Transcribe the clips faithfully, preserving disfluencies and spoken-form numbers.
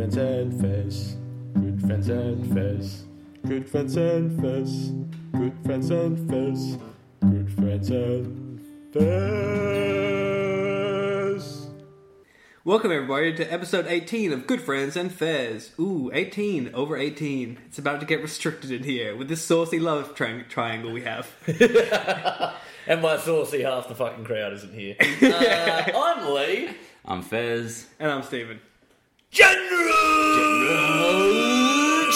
friends and Fez. Good friends and Fez. Good friends and Fez. Good friends and Fez. Good friends and Fez. Welcome everybody to episode eighteen of Good Friends and Fez. Ooh, eighteen, over eighteen. It's about to get restricted in here with this saucy love tri- triangle we have. And by saucy, half the fucking crowd isn't here. Uh, I'm Lee. I'm Fez. And I'm Stephen. General, General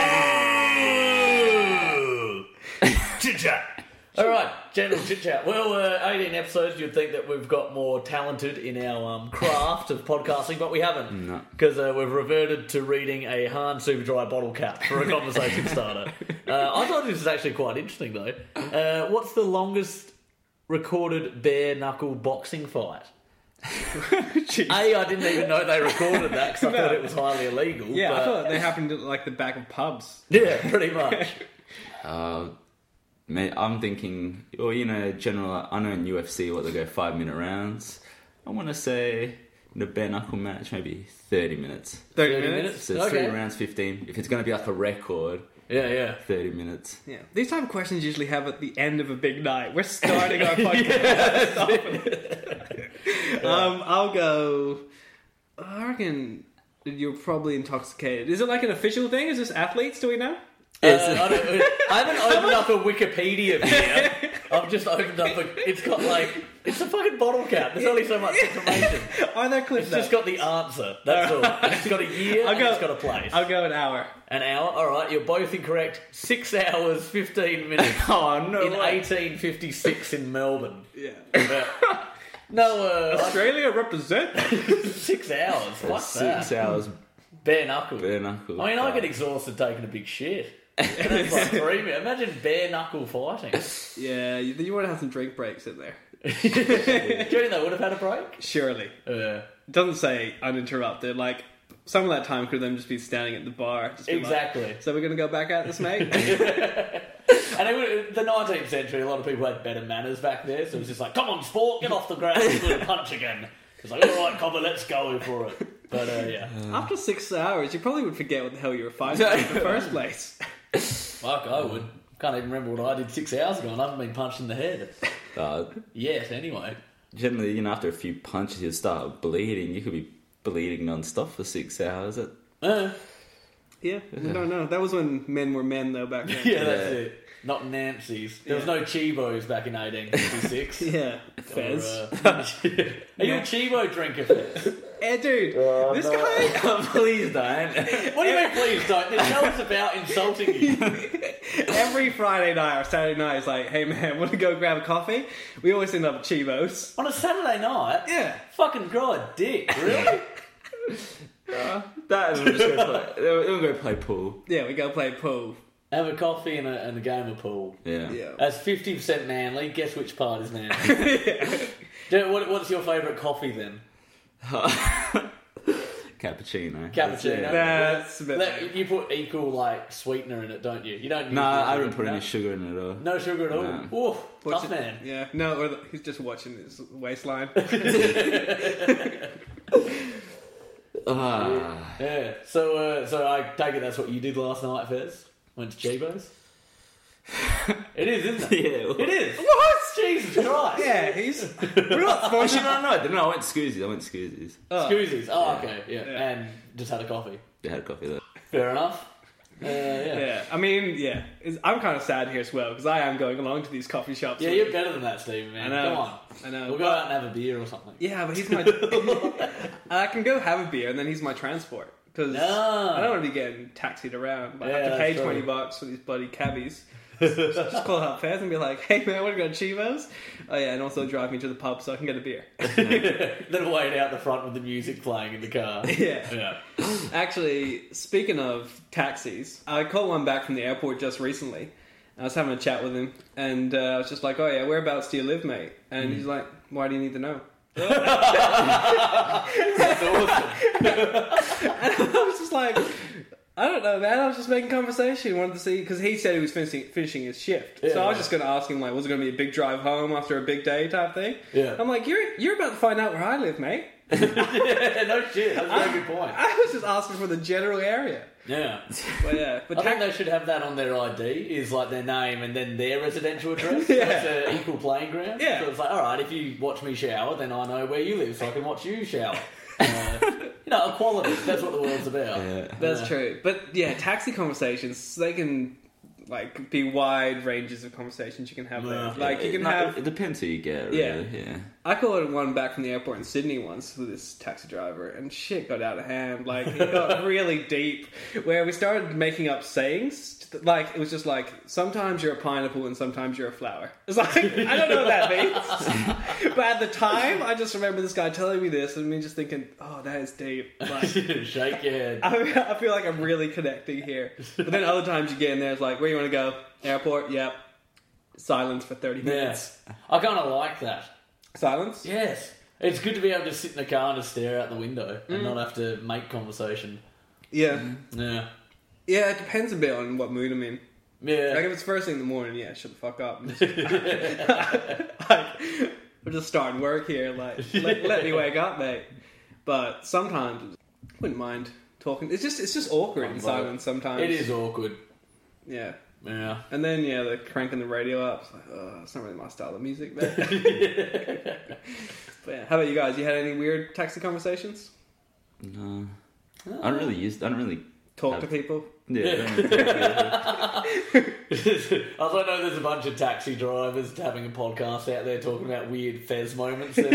Chit-Chat. Chit-Chat. Alright, General Chit-Chat. Well, uh, eighteen episodes, you'd think that we've got more talented in our um, craft of podcasting, but we haven't. No. Because uh, we've reverted to reading a Hahn Superdry bottle cap for a conversation starter. Uh, I thought this was actually quite interesting, though. Uh, what's the longest recorded bare-knuckle boxing fight? A, I didn't even know they recorded that because I No. thought it was highly illegal. Yeah, but I thought they happened at like the back of pubs. Yeah, pretty much. Uh, mate, I'm thinking, well, you know, general. I know in U F C what they go five minute rounds. I want to say in a bare knuckle match, maybe thirty minutes. thirty, thirty minutes? minutes? So it's Okay. three rounds, fifteen. If it's going to be like a record, Yeah, yeah. thirty minutes. Yeah. These type of questions usually have at the end of a big night. We're starting our podcast. um, I'll go. I reckon you're probably intoxicated. Is it like an official thing? Is this athletes? Do we know? Uh, I, don't, I haven't opened up a Wikipedia here. I've just opened up a... It's got like... It's a fucking bottle cap. There's only so much information. Are there clips? It's just got the answer. That's all. It's got a year I'll and go, it's got a place. I'll go an hour. An hour? Alright, you're both incorrect. Six hours, fifteen minutes. Oh, no In way. eighteen fifty-six in Melbourne. Yeah. Yeah. No, uh... Australia represent. Six hours. Fuck Six that. hours Bare knuckle. bare knuckle. I mean, I fight. get exhausted taking a big shit. And that's like three minutes. Imagine bare knuckle fighting. Yeah, you, you want to have some drink breaks in there. Do you think they would have had a break? Surely. Uh, It doesn't say uninterrupted. Like, some of that time could then just be standing at the bar. Just be like, exactly. so we're going to go back at this, mate? And it would, the nineteenth century, a lot of people had better manners back there, so it was just like, come on, sport, get off the ground, we're going to punch again. It's like, all right, copper, let's go for it. But, uh, yeah. After six hours, you probably would forget what the hell you were fighting in the first place. Fuck, I would. Can't even remember what I did six hours ago, and I haven't been punched in the head. Uh, Yet, anyway. generally, you know, after a few punches, you start bleeding. You could be bleeding non-stop for six hours. It, Uh, Yeah, I don't know. That was when men were men, though, back then. yeah, that's it. Not Nancy's. There was Yeah. no Chibos back in eighteen fifty-six. Yeah, Fez. Or, uh, are you a Chibo drinker, Fez? Hey, dude, this guy... oh, please don't. What do you mean, please don't? This show's about insulting you. Every Friday night or Saturday night, it's like, hey, man, want to go grab a coffee? We always end up at Chivos. On a Saturday night? Yeah. Fucking grow a dick, really? Uh, that and we'll just go play. We'll we'll go play pool. Yeah, we go play pool. Have a coffee and a, and a game of pool. Yeah. Yeah. That's fifty percent manly. Guess which part is manly? Dude, what, what's your favourite coffee then? Cappuccino. Cappuccino. Yeah. That's a bit... Let- you put equal like sweetener in it, don't you? You don't. No, use I the- don't put no? any sugar in it at all. No sugar at all. No. Ooh, Watch tough it- man. Yeah, no, or the, he's just watching his waistline. Ah. Yeah. So, uh, so I take it that's what you did last night, Fez. Went to Chibo's. It is, isn't it? Yeah. It is. What? Jesus Christ. Yeah, he's... We're not Actually, sponsored. no, no, no, I went to Scoozies. I went to Scoozies. Oh. Scoozies. Oh, okay. Yeah. Yeah. And just had a coffee. They had coffee there. Fair enough. Uh, yeah. Yeah, I mean, yeah. It's, I'm kind of sad here as well, because I am going along to these coffee shops. Yeah, with- you're better than that, Stephen, man. I know. Come on. I know. We'll go out and have a beer or something. Yeah, but he's my... I can go have a beer, and then he's my transport. Because No. I don't want to be getting taxied around. I Yeah, have to that's pay true. twenty bucks for these bloody cabbies. Just call up Fez and be like, hey man, want to go to Chivos? Oh yeah, and also drive me to the pub so I can get a beer. Then wait out the front with the music playing in the car. Yeah. Yeah. Actually, speaking of taxis, I called one back from the airport just recently. I was having a chat with him, and uh, I was just like, oh yeah, whereabouts do you live, mate? And he's like, why do you need to know? That's awesome. And I was just like, I don't know, man. I was just making conversation. Wanted to see, because he said he was finishing, finishing his shift. Yeah, so I was yeah. just going to ask him, like, was it going to be a big drive home after a big day type thing? Yeah. I'm like, you're you're about to find out where I live, mate. Yeah, no shit. That's a very good point. I was just asking for the general area. Yeah. But yeah, but I think tax- they should have that on their I D, is like their name and then their residential address. Yeah. That's an equal playing ground. Yeah. So it's like, alright, if you watch me shower, then I know where you live, so I can watch you shower. Uh, you know, equality. That's what the world's about. Yeah. That's Yeah. true. But yeah, taxi conversations, they can like be wide ranges of conversations you can have there. Yeah. Like you It- can no, have It depends who you get, Yeah. really. Yeah. I called one back from the airport in Sydney once with this taxi driver, and shit got out of hand. Like, it got really deep, where we started making up sayings. Like, it was just like, sometimes you're a pineapple and sometimes you're a flower. It's like, I don't know what that means. But at the time, I just remember this guy telling me this, and me just thinking, oh, that is deep. Like, Shake your head. I, I feel like I'm really connecting here. But then other times you get in there, it's like, where you want to go? Airport? Yep. Silence for thirty minutes. Yeah. I kind of like that. Silence? Yes. It's good to be able to sit in the car and just stare out the window Mm. and not have to make conversation. Yeah. Yeah. Yeah, it depends a bit on what mood I'm in. Yeah. Like if it's first thing in the morning, yeah, shut the fuck up. like, we're just starting work here. Like, let, let me wake up, mate. But sometimes I wouldn't mind talking. It's just it's just awkward in Right. silence sometimes. It is awkward. Yeah. Yeah. And then yeah, they're cranking the radio up. It's like, oh, it's not really my style of music, but, but yeah. How about you guys? You had any weird taxi conversations? No. I don't really use. I don't really. Talk Have- to people? Yeah. I don't really- Also, I know there's a bunch of taxi drivers having a podcast out there talking about weird Fez moments. Picked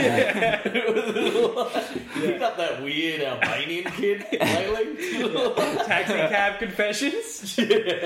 up that weird Albanian kid lately. Taxi cab confessions?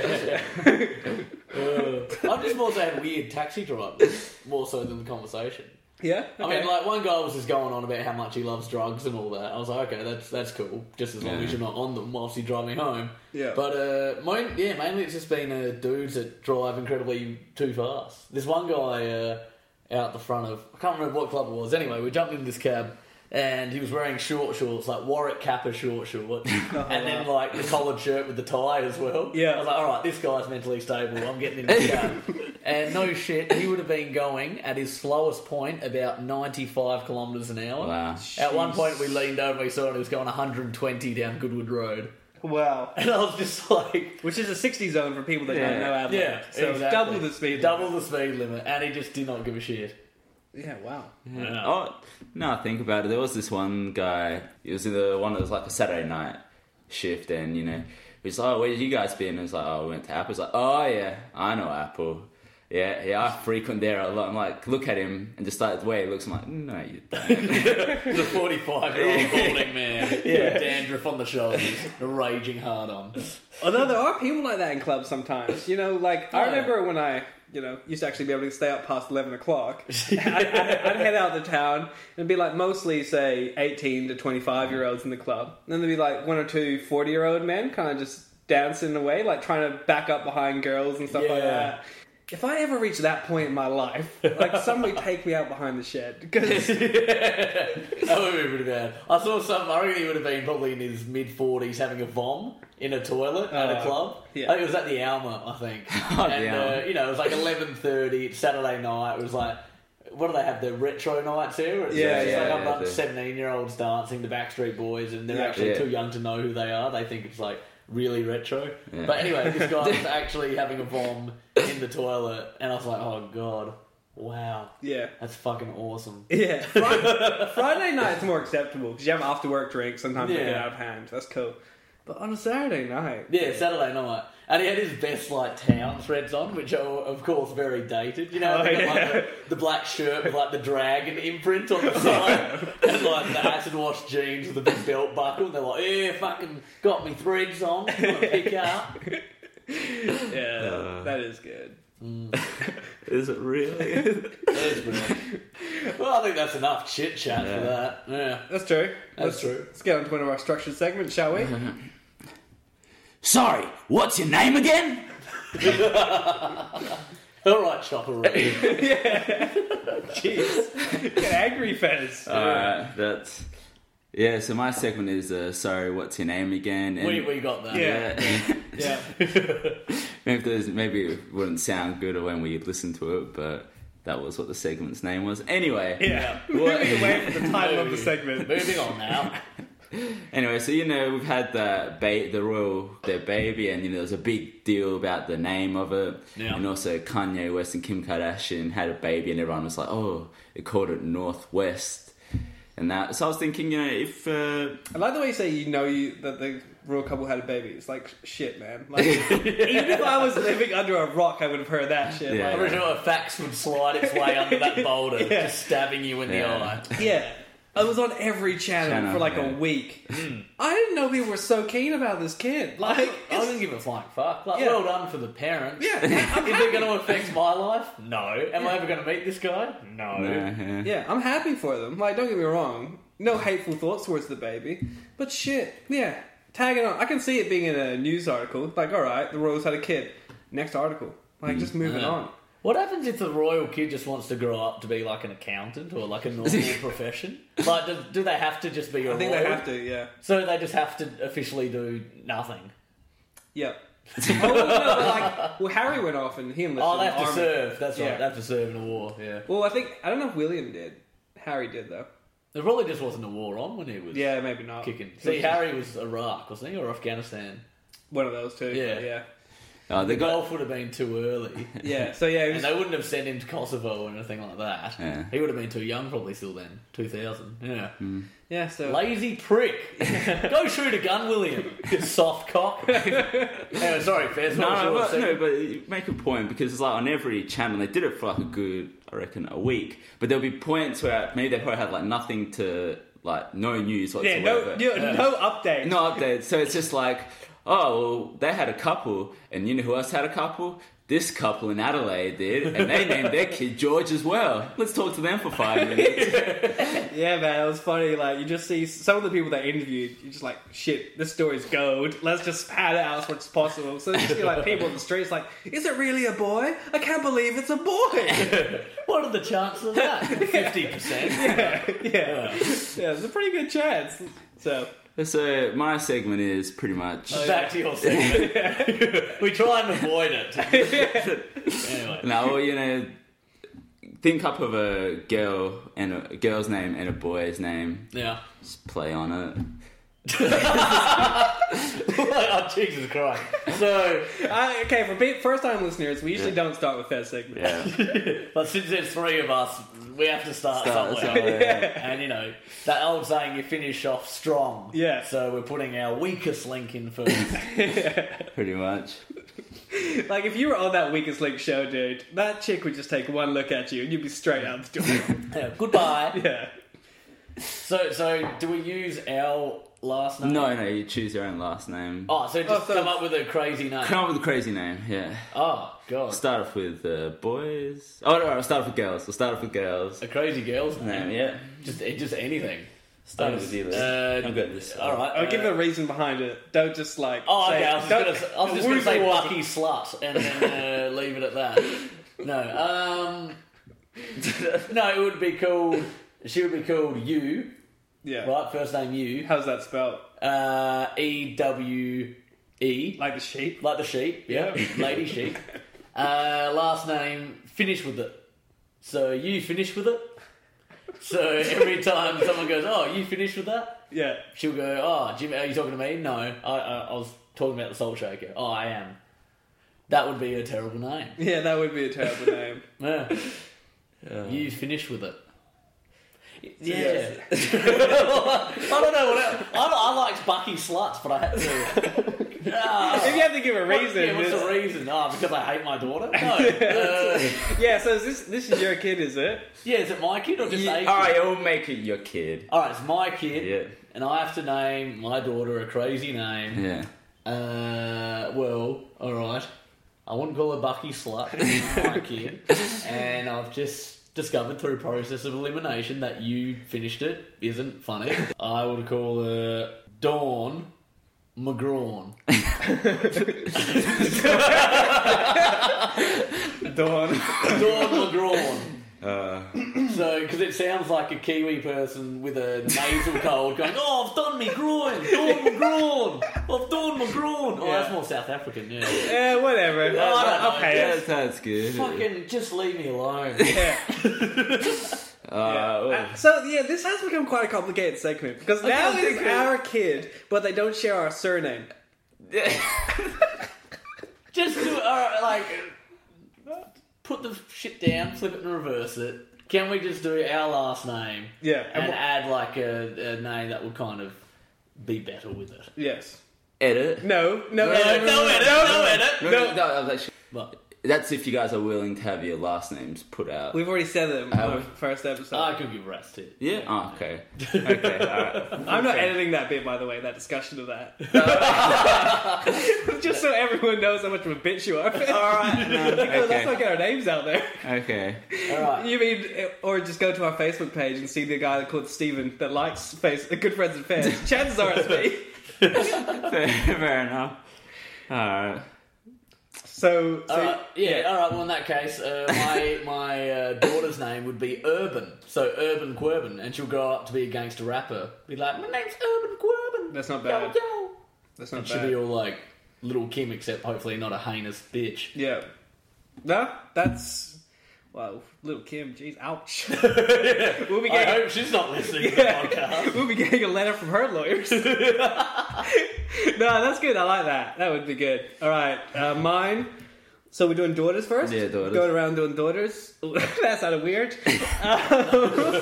Uh, I've just more so had weird taxi drivers, more so than the conversation. Yeah? I mean, like, one guy was just going on about how much he loves drugs and all that. I was like, okay, that's that's cool, just as long Yeah. as you're not on them whilst you're driving home. Yeah. But, uh, mine, yeah, mainly it's just been uh, dudes that drive incredibly too fast. There's one guy uh, out the front of, I can't remember what club it was. Anyway, we jumped in this cab, and he was wearing short shorts, like Warwick Kappa short shorts, and then, like, the collared shirt with the tie as well. Yeah. I was like, alright, this guy's mentally stable, I'm getting in the cab. And no shit, he would have been going at his slowest point about ninety-five kilometres an hour. Wow. At one point, we leaned over and we saw it, he was going one hundred twenty down Goodwood Road. Wow. And I was just like... Which is a sixty zone for people that Yeah. don't know Adelaide. Yeah, so exactly. double the speed. Double the speed limit, and he just did not give a shit. Yeah, wow. Yeah. Oh, now I think about it, there was this one guy. It was either one that was like a Saturday night shift, and you know, he's like, "Oh, where did you guys been?" And it's like, "Oh, we went to Apple." He's like, "Oh yeah, I know Apple. Yeah, yeah, I frequent there a lot." I'm like, look at him, and just like the way he looks, I'm like, "No, you don't." He's a forty-five-year-old balding man. Yeah. Dandruff on the shoulders, raging hard on. Although there are people like that in clubs sometimes. You know, like, I Yeah. remember when I, you know, used to actually be able to stay up past eleven o'clock. I'd, I'd, I'd head out to town and be like mostly, say, eighteen to twenty-five-year-olds in the club. And then there'd be like one or two forty-year-old men kind of just dancing away, like trying to back up behind girls and stuff like Yeah. that. If I ever reach that point in my life, like, somebody take me out behind the shed. Because That would be pretty bad. I saw some, I reckon he would have been probably in his mid-forties having a vom in a toilet at a Uh, club. yeah. I think it was at the Alma, I think. Oh, and, the Alma. uh, you know, it was like eleven thirty, it's Saturday night, it was like, what do they have, the retro nights here? It's Yeah, just yeah, like a yeah, bunch of the- seventeen-year-olds dancing to Backstreet Boys, and they're Yeah. actually Yeah. too young to know who they are. They think it's like really retro. Yeah. But anyway, this guy was actually having a vom in the toilet, and I was like, oh god, wow, yeah. that's fucking awesome. Yeah, Friday, Friday night's more acceptable because you have after work drinks. Sometimes they Yeah. get out of hand. That's cool. But on a Saturday night, Yeah, Saturday night. And he had his best, like, town threads on, which are, of course, very dated. You know, Oh, they got, like, yeah. the, the black shirt with, like, the dragon imprint on the side, and, like, the acid wash jeans with the big belt buckle. They're like, yeah, fucking got me threads on, want to pick up. yeah, Uh. that is good. Is it really? There's brilliant. Well, I think that's enough chit chat Yeah. for that. Yeah, That's true. that's let's, true. Let's get on to one of our structured segments, shall we? Sorry, what's your name again? All right, Chopper Ray. Jeez, get angry, Fez. Alright, that's yeah. So my segment is uh, sorry, what's your name again? And, we, we got that. Yeah. Yeah. maybe there's, maybe it wouldn't sound good when we listen to it, but that was what the segment's name was. Anyway, Yeah. What- Moving away from the title of the segment. Moving on now. Anyway, so you know we've had the ba- the royal their baby, and you know there was a big deal about the name of it, Yeah. and also Kanye West and Kim Kardashian had a baby, and everyone was like, "Oh, they called it Northwest," and that. So I was thinking, you know, if uh, I like the way you say you know you that the royal couple had a baby. It's like shit, man. Like, even if I was living under a rock, I would have heard that shit. Yeah. I'm Like, pretty sure a fax would slide its way under that boulder, Yeah. just stabbing you in Yeah. the eye. yeah. I was on every channel, Channel, for like yeah. a week. I didn't know people were so keen about this kid. Like, I it's- didn't give a flying fuck. Like, Yeah. well done for the parents. yeah, I'm Is happy. it going to affect my life? No. Am I ever going to meet this guy? No. nah, yeah. Yeah, I'm happy for them. Like, don't get me wrong. No hateful thoughts towards the baby. But shit, yeah. Tag it on. I can see it being in a news article. Like, alright, the Royals had a kid. Next article. Like, just moving Yeah. on. What happens if the royal kid just wants to grow up to be like an accountant or like a normal profession? Like, do, do they have to just be a I think royal? they have to, yeah. So they just have to officially do nothing. Yep. oh, no, but like, well, Harry went off and he enlisted Oh, they in have the to army. serve. That's right. Yeah. They have to serve in a war. Yeah. Well, I think, I don't know if William did. Harry did, though. There probably just wasn't a war on when he was Yeah, maybe not. kicking. See, Harry was Iraq, wasn't he, or Afghanistan? One of those two. Yeah. Yeah. Oh, they The got golf would have been too early. Yeah, so yeah, he And was, they wouldn't have sent him to Kosovo or anything like that. Yeah. He would have been too young probably still then. two thousand. Yeah. yeah, so... Lazy prick. Go shoot a gun, William. You soft cock. Anyway, sorry, Fez. no, what was no, your but, second? no, but you make a point because it's like on every channel they did it for like a good, I reckon, a week. But there'll be points where maybe they probably had like nothing to like no news yeah, whatsoever. no, no, no update. No updates. So it's just like, oh, well, they had a couple, and you know who else had a couple? This couple in Adelaide did, and they named their kid George as well. Let's talk to them for five minutes. Yeah, man, it was funny. Like, you just see some of the people that interviewed, you're just like, shit, this story's gold. Let's just pad it out as much as possible. So you see, like, people on the streets like, is it really a boy? I can't believe it's a boy. What are the chances of that? fifty percent. yeah, yeah. Yeah, it's a pretty good chance. So, So my segment is pretty much Back to your segment. We try and avoid it. Anyway. now, well, you know, think up of a girl and a, a girl's name and a boy's name. Yeah. Just play on it. Oh, Jesus Christ. So, I, okay, for be- first-time listeners, we usually don't start with that segment. Yeah. but since there's three of us, we have to start, Start somewhere. somewhere, yeah. And, you know, that old saying, you finish off strong. Yeah. So we're putting our weakest link in first. Pretty much. Like, if you were on that Weakest Link show, dude, that chick would just take one look at you and you'd be straight out the door. Yeah, goodbye. Yeah. So, so do we use our last name? No, no, you choose your own last name. Oh, so just Oh, so- come up with a crazy name. Come up with a crazy name, yeah. Oh, God. Start off with uh, boys. Oh, no, I'll start off with girls. We'll start off with girls. A crazy girl's name. Name, yeah. Just, just anything. Start with you, Liz. Uh, I've got this. All right. I'll uh, give a reason behind it. Don't just, like, Oh, say, okay. I was just don't- gonna, I was just gonna Who's say the one- Bucky slut and then uh, leave it at that. No, um, no, it would be called. She would be called you, Yeah. right? First name you. How's that spelled? Uh, E W E, Like the sheep? like the sheep. Yeah, Yeah. lady sheep. Uh, last name. Finish with it. So you finish with it. So every time someone goes, "Oh, you finished with that?" Yeah. She'll go, "Oh, Jimmy, are you talking to me?" No, I, I, I was talking about the Salt Shaker. Oh, I am. That would be a terrible name. Yeah, that would be a terrible name. Yeah. Uh, You finished with it. Yeah. Yeah. I don't know what else. I, I liked Bucky Sluts, but I had to. Ah. If you have to give a What- reason. yeah, what's it's- the reason? Oh, because I hate my daughter? No. Uh, Yeah, so is this this is your kid, is it? yeah, is it my kid or just yeah, a kid? Alright, I'll make it your kid. Alright, it's my kid. Yeah. And I have to name my daughter a crazy name. Yeah. Uh, well, alright. I wouldn't call her Bucky Slut. It's my kid. And I've just discovered through process of elimination that you finished it isn't funny. I would call her Dawn McGrawn. Dawn. Dawn McGrawn. Uh, So, because it sounds like a Kiwi person with a nasal cold going, "Oh, I've done me groin, done my groin, I've done my groin." Oh, Yeah. that's more South African, yeah. Yeah, whatever. I don't I'll know. pay yeah, it. that's good. Fucking just leave me alone. Yeah. Uh, oh. Uh, So yeah, this has become quite a complicated segment because now can't it's think of- our kid, but they don't share our surname. Just do it, alright, like, put the shit down, flip it and reverse it. Can we just do our last name? Yeah, and And wha- add, like, a, a name that would kind of be better with it? Yes. Edit. No. No. No, no edit, no edit. No, no, no, I was actually- But that's if you guys are willing to have your last names put out. We've already said them Have on we? the first episode. I could give rest to it. Yeah. Oh, okay. Okay. All right. I'm not editing that bit, by the way. That discussion of that. Just so everyone knows how much of a bitch you are. All right. No, Let's okay. not get our names out there. Okay. Alright. You mean, or just go to our Facebook page and see the guy called Steven that likes face, Good Friends and Fans. Chances are it's me. Fair, fair enough. All right. So, so Alright, yeah, alright, well in that case, uh, my my uh, daughter's name would be Urban. So Urban Quirban, and she'll grow up to be a gangster rapper. Be like, "My name's Urban Quirban." That's not Yo, bad. yo. that's not And she'll bad. be all like Little Kim, except hopefully not a heinous bitch. Yeah. No, that's... Well, little Kim, jeez, ouch. we'll be I getting... hope she's not listening to the Yeah. podcast. We'll be getting a letter from her lawyers. No, that's good. I like that. That would be good. All right, uh, mine. So we're doing daughters first? Yeah, daughters. Going around doing daughters. That sounded weird. Um,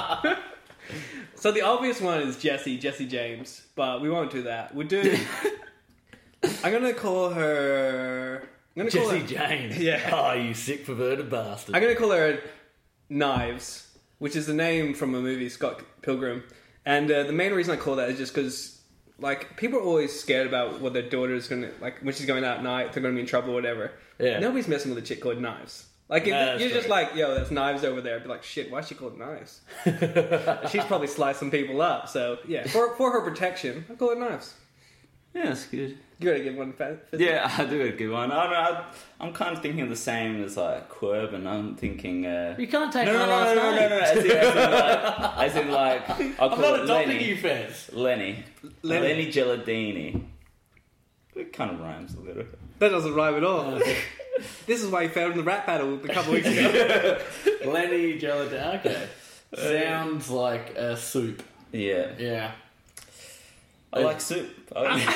so the obvious one is Jessie, Jessie James. But we won't do that. We'll do... I'm going to call her... I'm gonna call Jesse her, James. Yeah. Oh, you sick perverted bastard. I'm going to call her Knives, which is the name from a movie, Scott Pilgrim. And uh, the main reason I call that is just because, like, people are always scared about what their daughter is going to, like, when she's going out at night, they're going to be in trouble or whatever. Yeah. Nobody's messing with a chick called Knives. Like, if No, that's you're just true. like, yo, that's Knives over there. I'd be like, shit, why is she called Knives? She's probably sliced some people up. So, yeah, for, for her protection, I'll call her Knives. Yeah, that's good. You gotta give one fa- fa- Yeah, I do a good one. I don't know. I, I'm kind of thinking of the same as like Quirb, and I'm thinking. Uh, You can't take no, no, my no, last no, no, no, name. no, no. As in, as in like, as in like I'll I'm call not it adopting Lenny. you, Fez. Lenny. Lenny. Lenny Geladini. It kind of rhymes a little. That doesn't rhyme at all. This is why you found in the rap battle a couple weeks ago. Lenny Geladini. Okay. Sounds like a soup. Yeah. Yeah. I like soup. I like-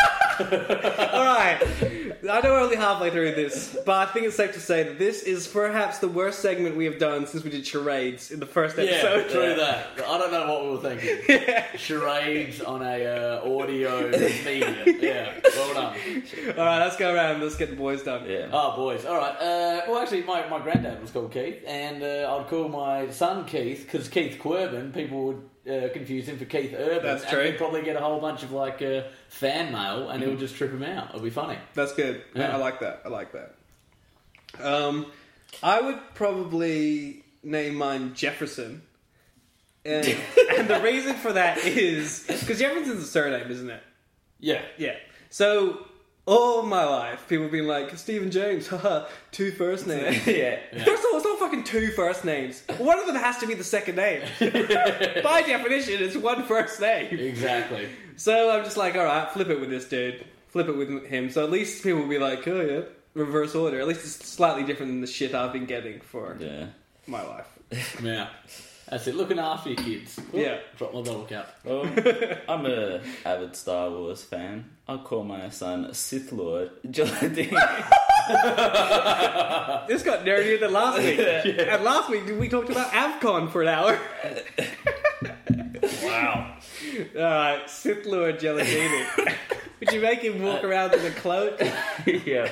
Alright, I know we're only halfway through this, but I think it's safe to say that this is perhaps the worst segment we have done since we did charades in the first Yeah, episode. true that. I don't know what we were thinking. Charades on a uh, audio medium. Yeah, well done. Alright, let's go around, let's get the boys done. yeah. Oh, boys. All right. Uh, well, actually, my, my granddad was called Keith, and uh, I'd call my son Keith because Keith Quirban, people would uh, confuse him for Keith Urban. That's and true. he'd probably get a whole bunch of like uh, fan mail, and it would just trip him out. It'll be funny. That's good. Yeah. I like that. I like that. Um, I would probably name mine Jefferson. And, and the reason for that is because Jefferson's a surname, isn't it? Yeah. Yeah. So all my life, people have been like, Stephen James, haha, two first names. yeah. First of all, it's not fucking two first names. One of them has to be the second name. By definition, it's one first name. Exactly. So I'm just like, alright, flip it with this dude. Flip it with him. So at least people will be like, oh yeah, reverse order. At least it's slightly different than the shit I've been getting for Yeah. my life. Yeah. That's it. Looking after your kids. Oop, Yeah. Drop my bottle cap. Well, I'm a avid Star Wars fan. I'll call my son Sith Lord Geladini. This got nerdier than last week. And last week we talked about AvCon for an hour. Wow. Alright, Sith Lord Geladini. Would you make him walk around in a cloak? yeah.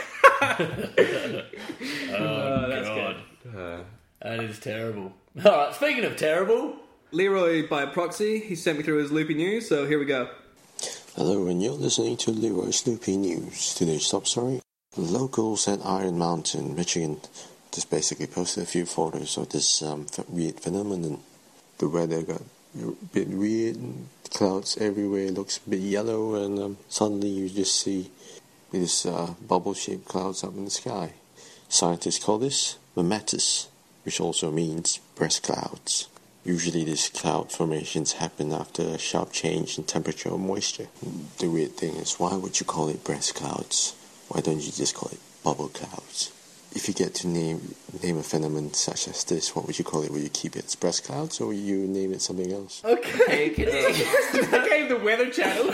Oh, that's God. good. Uh, That is terrible. All right. Speaking of terrible, Leroy by proxy, he sent me through his loopy news, so here we go. Hello, and you're listening to Leroy's Loopy News. Today's top story: locals at Iron Mountain, Michigan, just basically posted a few photos of this um, ph- weird phenomenon. The weather got a bit weird, and clouds everywhere, looks a bit yellow, and um, suddenly you just see these uh, bubble-shaped clouds up in the sky. Scientists call this mammatus. which also means breast clouds. Usually these cloud formations happen after a sharp change in temperature or moisture. The weird thing is, why would you call it breast clouds? Why don't you just call it bubble clouds? If you get to name name a phenomenon such as this, what would you call it? Will you keep it as breast clouds, or will you name it something else? Okay, okay, the Weather Channel.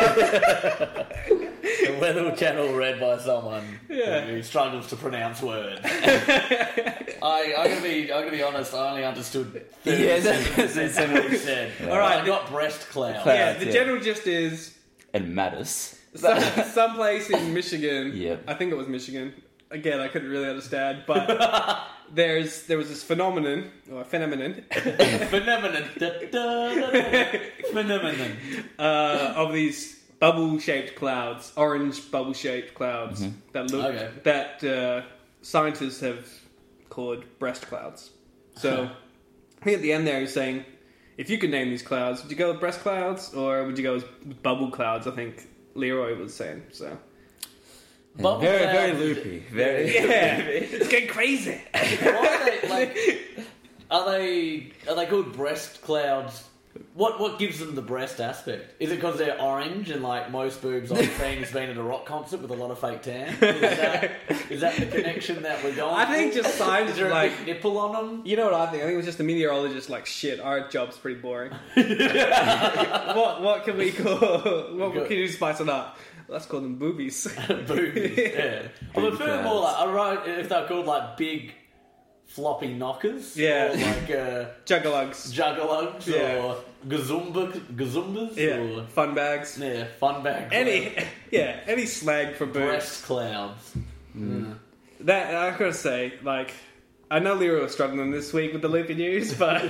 The Weather Channel read by someone Yeah. who struggles to pronounce words. I, I'm gonna be, I'm gonna be honest. I only understood thirty Yeah, seconds that's- of what you said. All right. I got breast cloud. Cloud. Yeah, the Yeah. general gist is And Mattis. some, someplace in Michigan. Yep. I think it was Michigan. Again, I couldn't really understand, but there's there was this phenomenon or phenomenon Phenomenon. Da, da, da, da. Phenomenon. uh, of these bubble-shaped clouds, orange bubble-shaped clouds that look Okay. that uh, scientists have called breast clouds. So I think at the end there he's saying, if you could name these clouds, would you go with breast clouds or would you go with bubble clouds? I think Leroy was saying so. Bubble Very, cloud. very loopy. Very. Yeah, it's getting crazy. Why are they like? Are they are they called breast clouds? What what gives them the breast aspect? Is it because they're orange and like most boobs I've seen has been at a rock concert with a lot of fake tan? Is that, is that the connection that we're going? I think for? just science Is there a like big nipple on them? you know what I think? I think it was just the meteorologist like shit. Our job's pretty boring. what what can we call? What can you spice it up? Let's call them boobies. Boobies. Yeah. I Booby prefer more like I wrote if they're called like big floppy knockers. Yeah. Or like uh, Juggalugs. juggalugs Yeah. or gazumba gazumbas Yeah. or Fun bags. yeah fun bag. Any yeah, any slag for boobs. breast clouds. That I gotta say, like, I know Leroy was struggling this week with the loopy news, but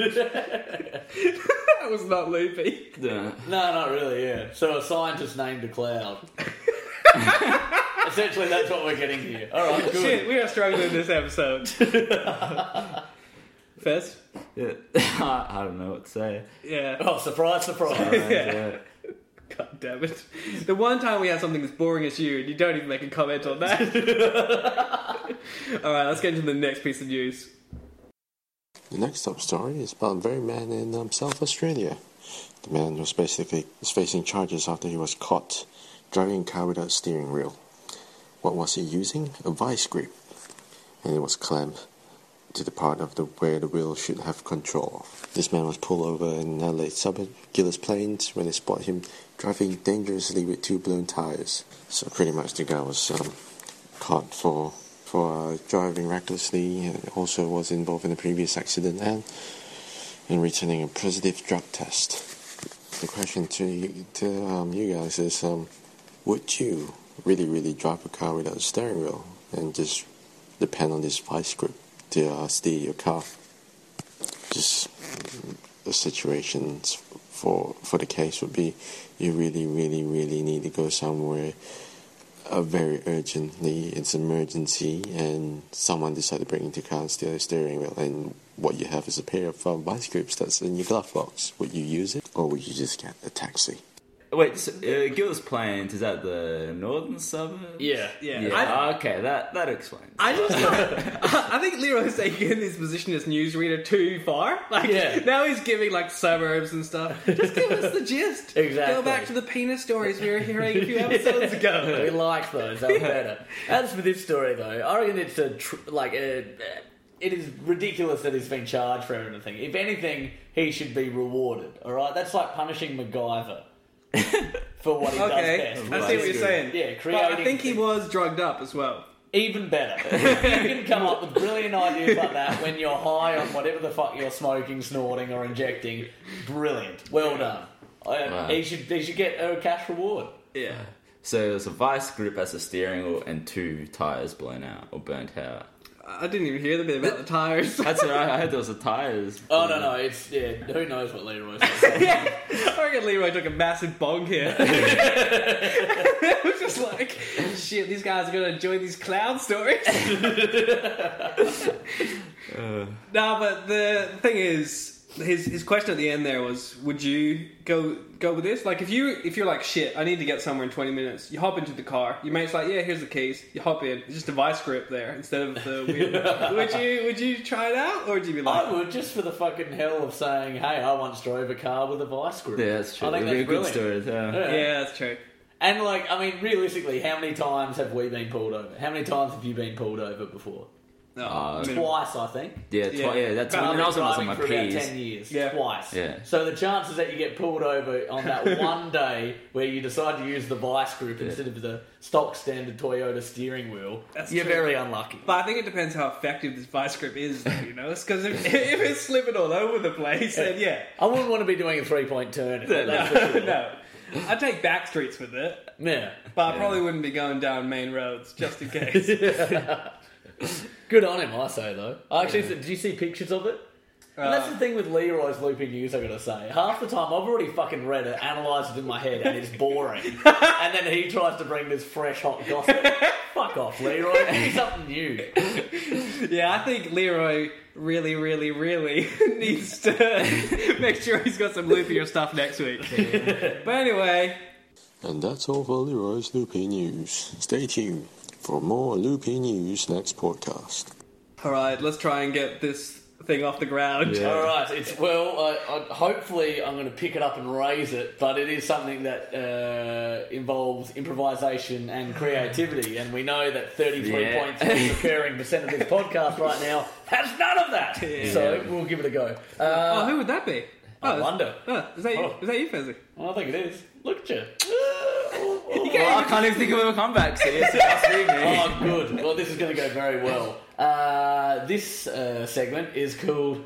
that was not loopy. Yeah. No, not really, yeah. So a scientist named a cloud. Essentially, that's what we're getting here. Alright, good. Shit, we are struggling this episode. Fez? Yeah. I don't know what to say. Yeah. Oh, surprise, surprise. Yeah. God damn it. The one time we have something as boring as you, and you don't even make a comment on that. Alright, let's get into the next piece of news. The next top story is about a very man in um, South Australia. The man was basically was facing charges after he was caught driving a car without a steering wheel. What was he using? A vice grip. And it was clamped to the part of the where the wheel should have control. This man was pulled over in Adelaide suburb, Gillis Plains, when they spotted him driving dangerously with two blown tires. So pretty much the guy was um, caught for for uh, driving recklessly, and also was involved in a previous accident and in returning a positive drug test. The question to you, to um, you guys is, um, would you really, really drive a car without a steering wheel and just depend on this vice grip to uh, steer your car? Just the situations for for the case would be, you really, really, really need to go somewhere uh, very urgently. It's an emergency, and someone decided to bring into car and steal the steering wheel, and what you have is a pair of uh, vice grips that's in your glove box. Would you use it, or would you just get a taxi? Wait, so, uh, Gillis Plains, is that the northern suburb? Yeah. Yeah. Yeah, I, okay, that, that explains. I just I think Leroy's taking his position as newsreader too far. Like, Yeah. now he's giving, like, suburbs and stuff. Just give us the gist. Exactly. Go back to the penis stories we were hearing a few episodes We ago. like those. That's better. As for this story, though, I reckon it's a tr- like a, it is ridiculous that he's been charged for anything. If anything, he should be rewarded. All right, that's like punishing MacGyver for what he Okay, does best. I see what you're saying. Yeah, But creating. I think he was drugged up as well. Even better. You can come up with brilliant ideas like that when you're high on whatever the fuck you're smoking, snorting, or injecting. Brilliant. Well done. Uh, Wow. He should he should get a cash reward. Yeah. So there's a vice grip as a steering wheel and two tyres blown out or burnt out. I didn't even hear the bit about the tires. That's what I, I heard there was a tyres. Oh no no, it's yeah. Who knows what Leroy says? Yeah, I reckon Leroy took a massive bong here. It was just like, shit, these guys are going to enjoy these cloud stories. Uh, No, but the thing is, his his question at the end there was, would you go go with this? Like, if you if you're like, shit, I need to get somewhere in twenty minutes. You hop into the car. Your mate's like, yeah, here's the keys. You hop in. It's just a vice grip there instead of the wheel. would you would you try it out, or would you be like, I would, just for the fucking hell of saying, hey, I once drove a car with a vice grip. Yeah, that's true. I think It'd be a that's good brilliant. story as well. Yeah. yeah, that's true. And like, I mean, realistically, how many times have we been pulled over? How many times have you been pulled over before? No, Uh, I mean, Twice, I think. Yeah, Yeah. twi- yeah, that's But I've when been I was when I was on driving my for about P's. ten years. Yeah. Twice. Yeah. So the chances that you get pulled over on that one day where you decide to use the vice grip instead of the stock standard Toyota steering wheel, That's you're true. very unlucky. But I think it depends how effective this vice grip is, though, you know? Because if, if it's slipping all over the place, then yeah. I wouldn't want to be doing a three-point turn. No, That's for sure. no. I'd take back streets with it, Yeah. but I probably wouldn't be going down main roads, just in case. Good on him, I say, though. I actually, did you see pictures of it? And that's Uh, the thing with Leroy's looping news, I gotta say. Half the time, I've already fucking read it, analysed it in my head, and it's boring. And then he tries to bring this fresh, hot gossip. Fuck off, Leroy. Give me something new. Yeah, I think Leroy really, really, really needs to make sure he's got some loopier stuff next week. But anyway, And that's all for Leroy's Loopy News. Stay tuned for more Loopy News next podcast. alright, let's try and get this thing off the ground. Yeah. All right, it's well. I, I, hopefully, I'm going to pick it up and raise it, but it is something that uh, involves improvisation and creativity, and we know that thirty-three Yeah. point three recurring percent of this podcast right now has none of that. So we'll give it a go. Oh, Uh, who would that be? I Oh, wonder. Oh, is that you? Oh. Is that you, Fezzy? I think it is. Look at you. Well, I can't even think of a comeback, so yes, it must be me. Oh, good. Well, this is going to go very well. Uh, this uh, segment is called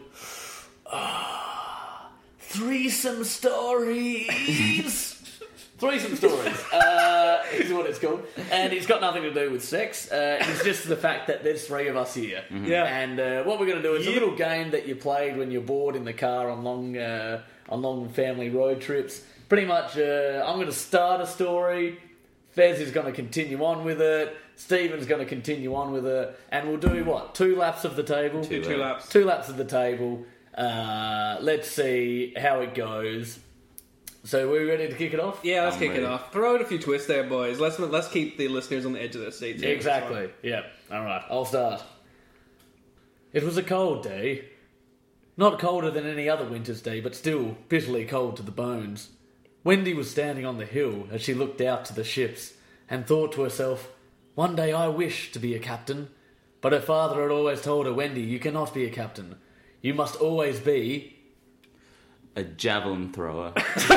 uh, Threesome Stories. Threesome Stories uh, is what it's called. And it's got nothing to do with sex. Uh, it's just the fact that there's three of us here. Yeah. And uh, what we're going to do is a little game that you played when you're bored in the car on long, uh, on long family road trips. Pretty much, uh, I'm going to start a story. Fez is going to continue on with it. Stephen's going to continue on with it. And we'll do what? Two laps of the table? Two Two laps. Two laps of the table. Uh, let's see how it goes. So, are we ready to kick it off? Yeah, let's I'm kick ready. it off. Throw out a few twists there, boys. Let's let's keep the listeners on the edge of their seats. here. Exactly. Yeah. All right. I'll start. It was a cold day. Not colder than any other winter's day, but still bitterly cold to the bones. Wendy was standing on the hill as she looked out to the ships and thought to herself, one day I wish to be a captain. But her father had always told her, Wendy, you cannot be a captain. You must always be... A javelin thrower.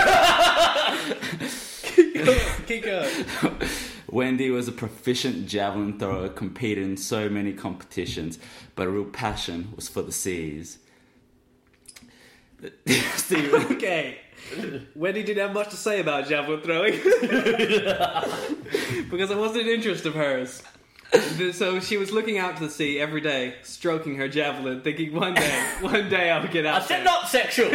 Keep going. Wendy was a proficient javelin thrower, competed in so many competitions, but her real passion was for the seas. Stephen, Okay. Wendy didn't have much to say about javelin throwing because it wasn't an interest of hers. So she was looking out to the sea every day, stroking her javelin, thinking one day, one day I'll get out I said there. not sexual!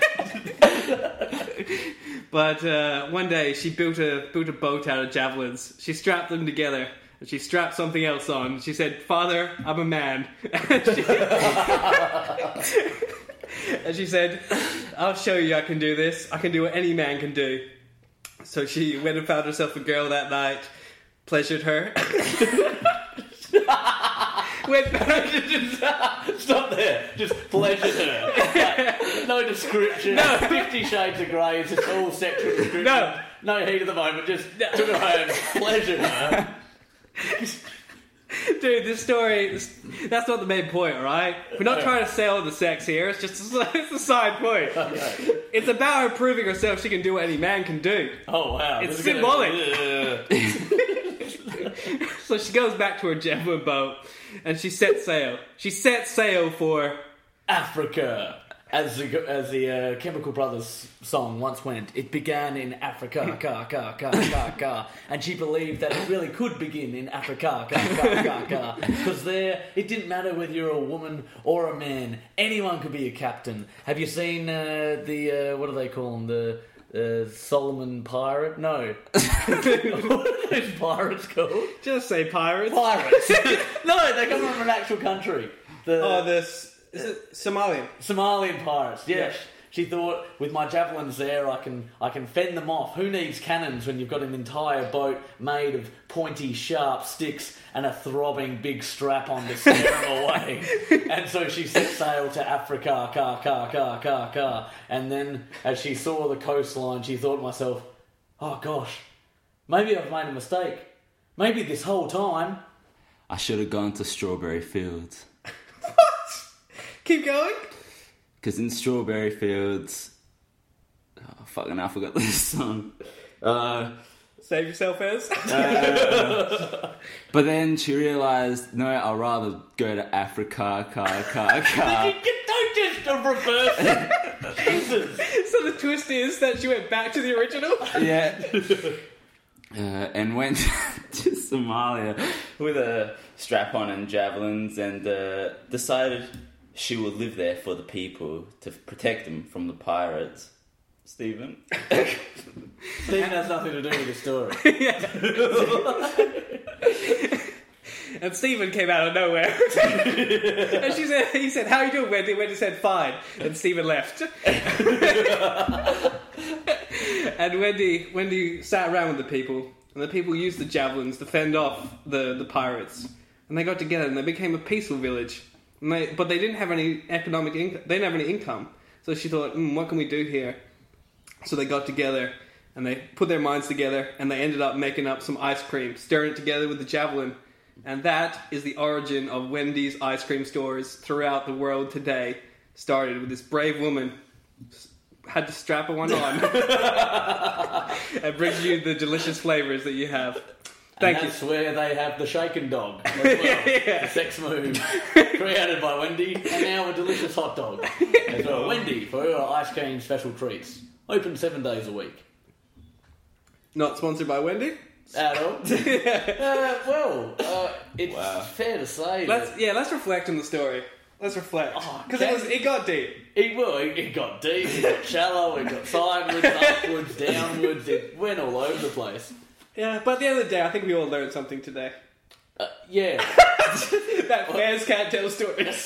But uh, one day she built a built a boat out of javelins. She strapped them together. And she strapped something else on. She said, "Father, I'm a man." and, she, and she said, "I'll show you I can do this. I can do what any man can do." So she went and found herself a girl that night, pleasured her. went Stop there. Just pleasured her. Like, no description. No. Fifty Shades of Grey. It's just all sexual description. No. No heat of the moment. Just took her home, pleasured her. Dude, this story, this, that's not the main point, alright? We're not trying to sell the sex here, it's just a, it's a side point. Okay. It's about her proving herself she can do what any man can do. Oh, wow. It's This is gonna- So she goes back to her javelin boat and she sets sail. She sets sail for... Africa. As the, as the uh, Chemical Brothers song once went, it began in Africa, ka, ka, ka, ka, ka. And she believed that it really could begin in Africa, ka, ka, ka, ka. Because there, it didn't matter whether you're a woman or a man. Anyone could be a captain. Have you seen uh, the, uh, what do they call them? The uh, Solomon Pirate? No. What are those pirates called? Just say pirates. Pirates. No, they come from an actual country. The, Oh, this... Is it Somalian? Somalian pirates, yes. Yeah. She thought, with my javelins there, I can I can fend them off. Who needs cannons when you've got an entire boat made of pointy, sharp sticks and a throbbing big strap on to scare them away? And so she set sail to Africa, car, car, car, car, car. And then, as she saw the coastline, she thought to herself, oh gosh, maybe I've made a mistake. Maybe this whole time... I should have gone to Strawberry Fields. Keep going. Because in Strawberry Fields... Oh, fucking hell, I forgot this song. Uh, Save yourself, Ez. uh, but then she realised, no, I'd rather go to Africa, car, car, car. Don't just reverse it. Jesus. So the twist is that she went back to the original? Yeah. Uh, and went to Somalia with a strap on and javelins and uh, decided she would live there for the people to protect them from the pirates. Stephen? Stephen has nothing to do with the story. And Stephen came out of nowhere. And she said, he said, how you doing, Wendy? Wendy said, fine. And Stephen left. And Wendy Wendy sat around with the people, and the people used the javelins to fend off the, the pirates. And they got together and they became a peaceful village. And they, but they didn't have any economic income. They didn't have any income. So she thought, mm, what can we do here? So they got together and they put their minds together and they ended up making up some ice cream, stirring it together with the javelin. And that is the origin of Wendy's ice cream stores throughout the world today. Started with this brave woman had to strap one on and brings you the delicious flavours that you have. Thank and you. That's where they have the shaken dog as well. Yeah. The sex move created by Wendy, and now a delicious hot dog as well. Wendy for her ice cream special treats. Open seven days a week. Not sponsored by Wendy. At all. uh, well, uh, it's Wow. fair to say Let's that yeah, let's reflect on the story. Let's reflect Oh, because it okay. was it got deep. it, well, it, it got deep, it got shallow, it got sideways, upwards, downwards. It went all over the place. Yeah, but at the end of the day, I think we all learned something today. Uh, yeah. That fans can't tell stories.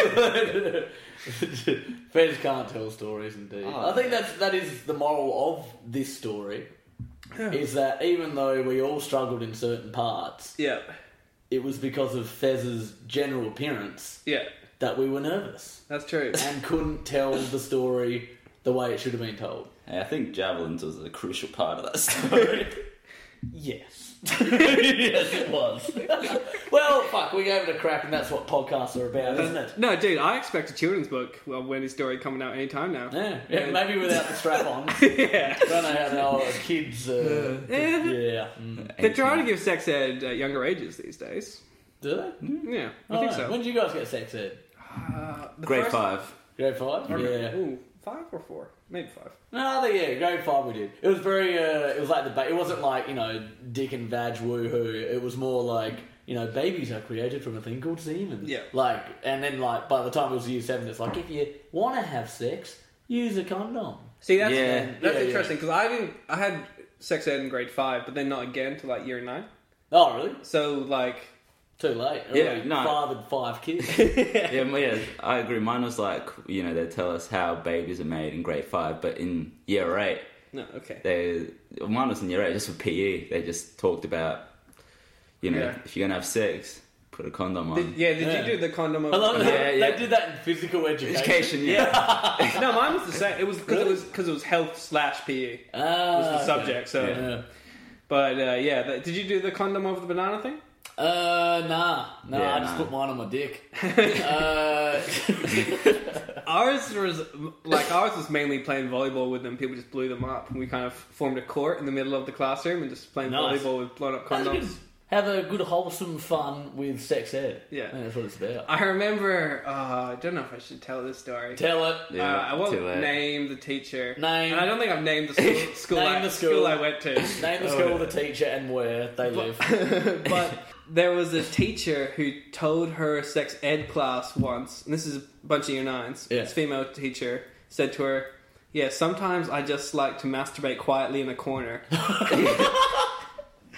Feds can't tell stories, indeed. Oh, I think that's that is the moral of this story. Is that even though we all struggled in certain parts, Yeah, it was because of Fez's general appearance yeah, that we were nervous that's true. and couldn't tell the story the way it should have been told. Hey, I think javelins was a crucial part of that story. Yes. Yes, it was. Well, fuck, we gave it a crack, and that's what podcasts are about, isn't it? No, dude, I expect a children's book of Wendy's story coming out any time now. Yeah, yeah, maybe without the strap-ons. Yeah. I don't know how the kids... Uh, Yeah. yeah. Mm. They're trying to give sex ed at younger ages these days. Do they? Yeah, I Oh, think no. so. When did you guys get sex ed? Uh, the Grade first- five. Grade five? Yeah. Ooh, five or four? Maybe five. No, I think, yeah, grade five we did. It was very, uh, it was like the, ba- it wasn't like, you know, dick and vag woohoo. It was more like, you know, babies are created from a thing called semen. Yeah. Like, and then like, by the time it was year seven, it's like, if you want to have sex, use a condom. See, that's Yeah. that's Yeah, interesting because I didn't. I had sex ed in grade five, but then not again till like year nine. Oh, really? So like, Too late. Yeah, Already no. fathered five kids. Yeah, well, yeah, I agree. Mine was like, you know, they tell us how babies are made in grade five, but in year eight, no, okay. they mine was in year eight just for P E. They just talked about, you know, Yeah. if you're gonna have sex, put a condom on. Did, yeah, did Yeah. you do the condom? I love Over- that. Yeah, They yeah. did that in physical education. Education, yeah. No, mine was the same. It was because Really? it was because it was health slash P E Ah, was the okay. subject. So, Yeah. but uh, yeah, that, did you do the condom over the banana thing? Uh, nah. Nah, Yeah, I just nah. put mine on my dick. uh, Ours was like ours was mainly playing volleyball with them. People just blew them up. We kind of formed a court in the middle of the classroom and just playing Nice. volleyball with blown up That's condoms. good. Have a good, wholesome fun with sex ed. Yeah. I think that's what it's about. I remember. Uh, I don't know if I should tell this story. Tell it. Yeah, uh, I won't too late. name the teacher. Name- And I don't think I've named the school, school, Name I, the school. school. I went to. Name the school, the teacher, and where they live. But there was a teacher who told her sex ed class once, and this is a bunch of year nines. Yeah. This female teacher said to her, "Yeah, sometimes I just like to masturbate quietly in a corner."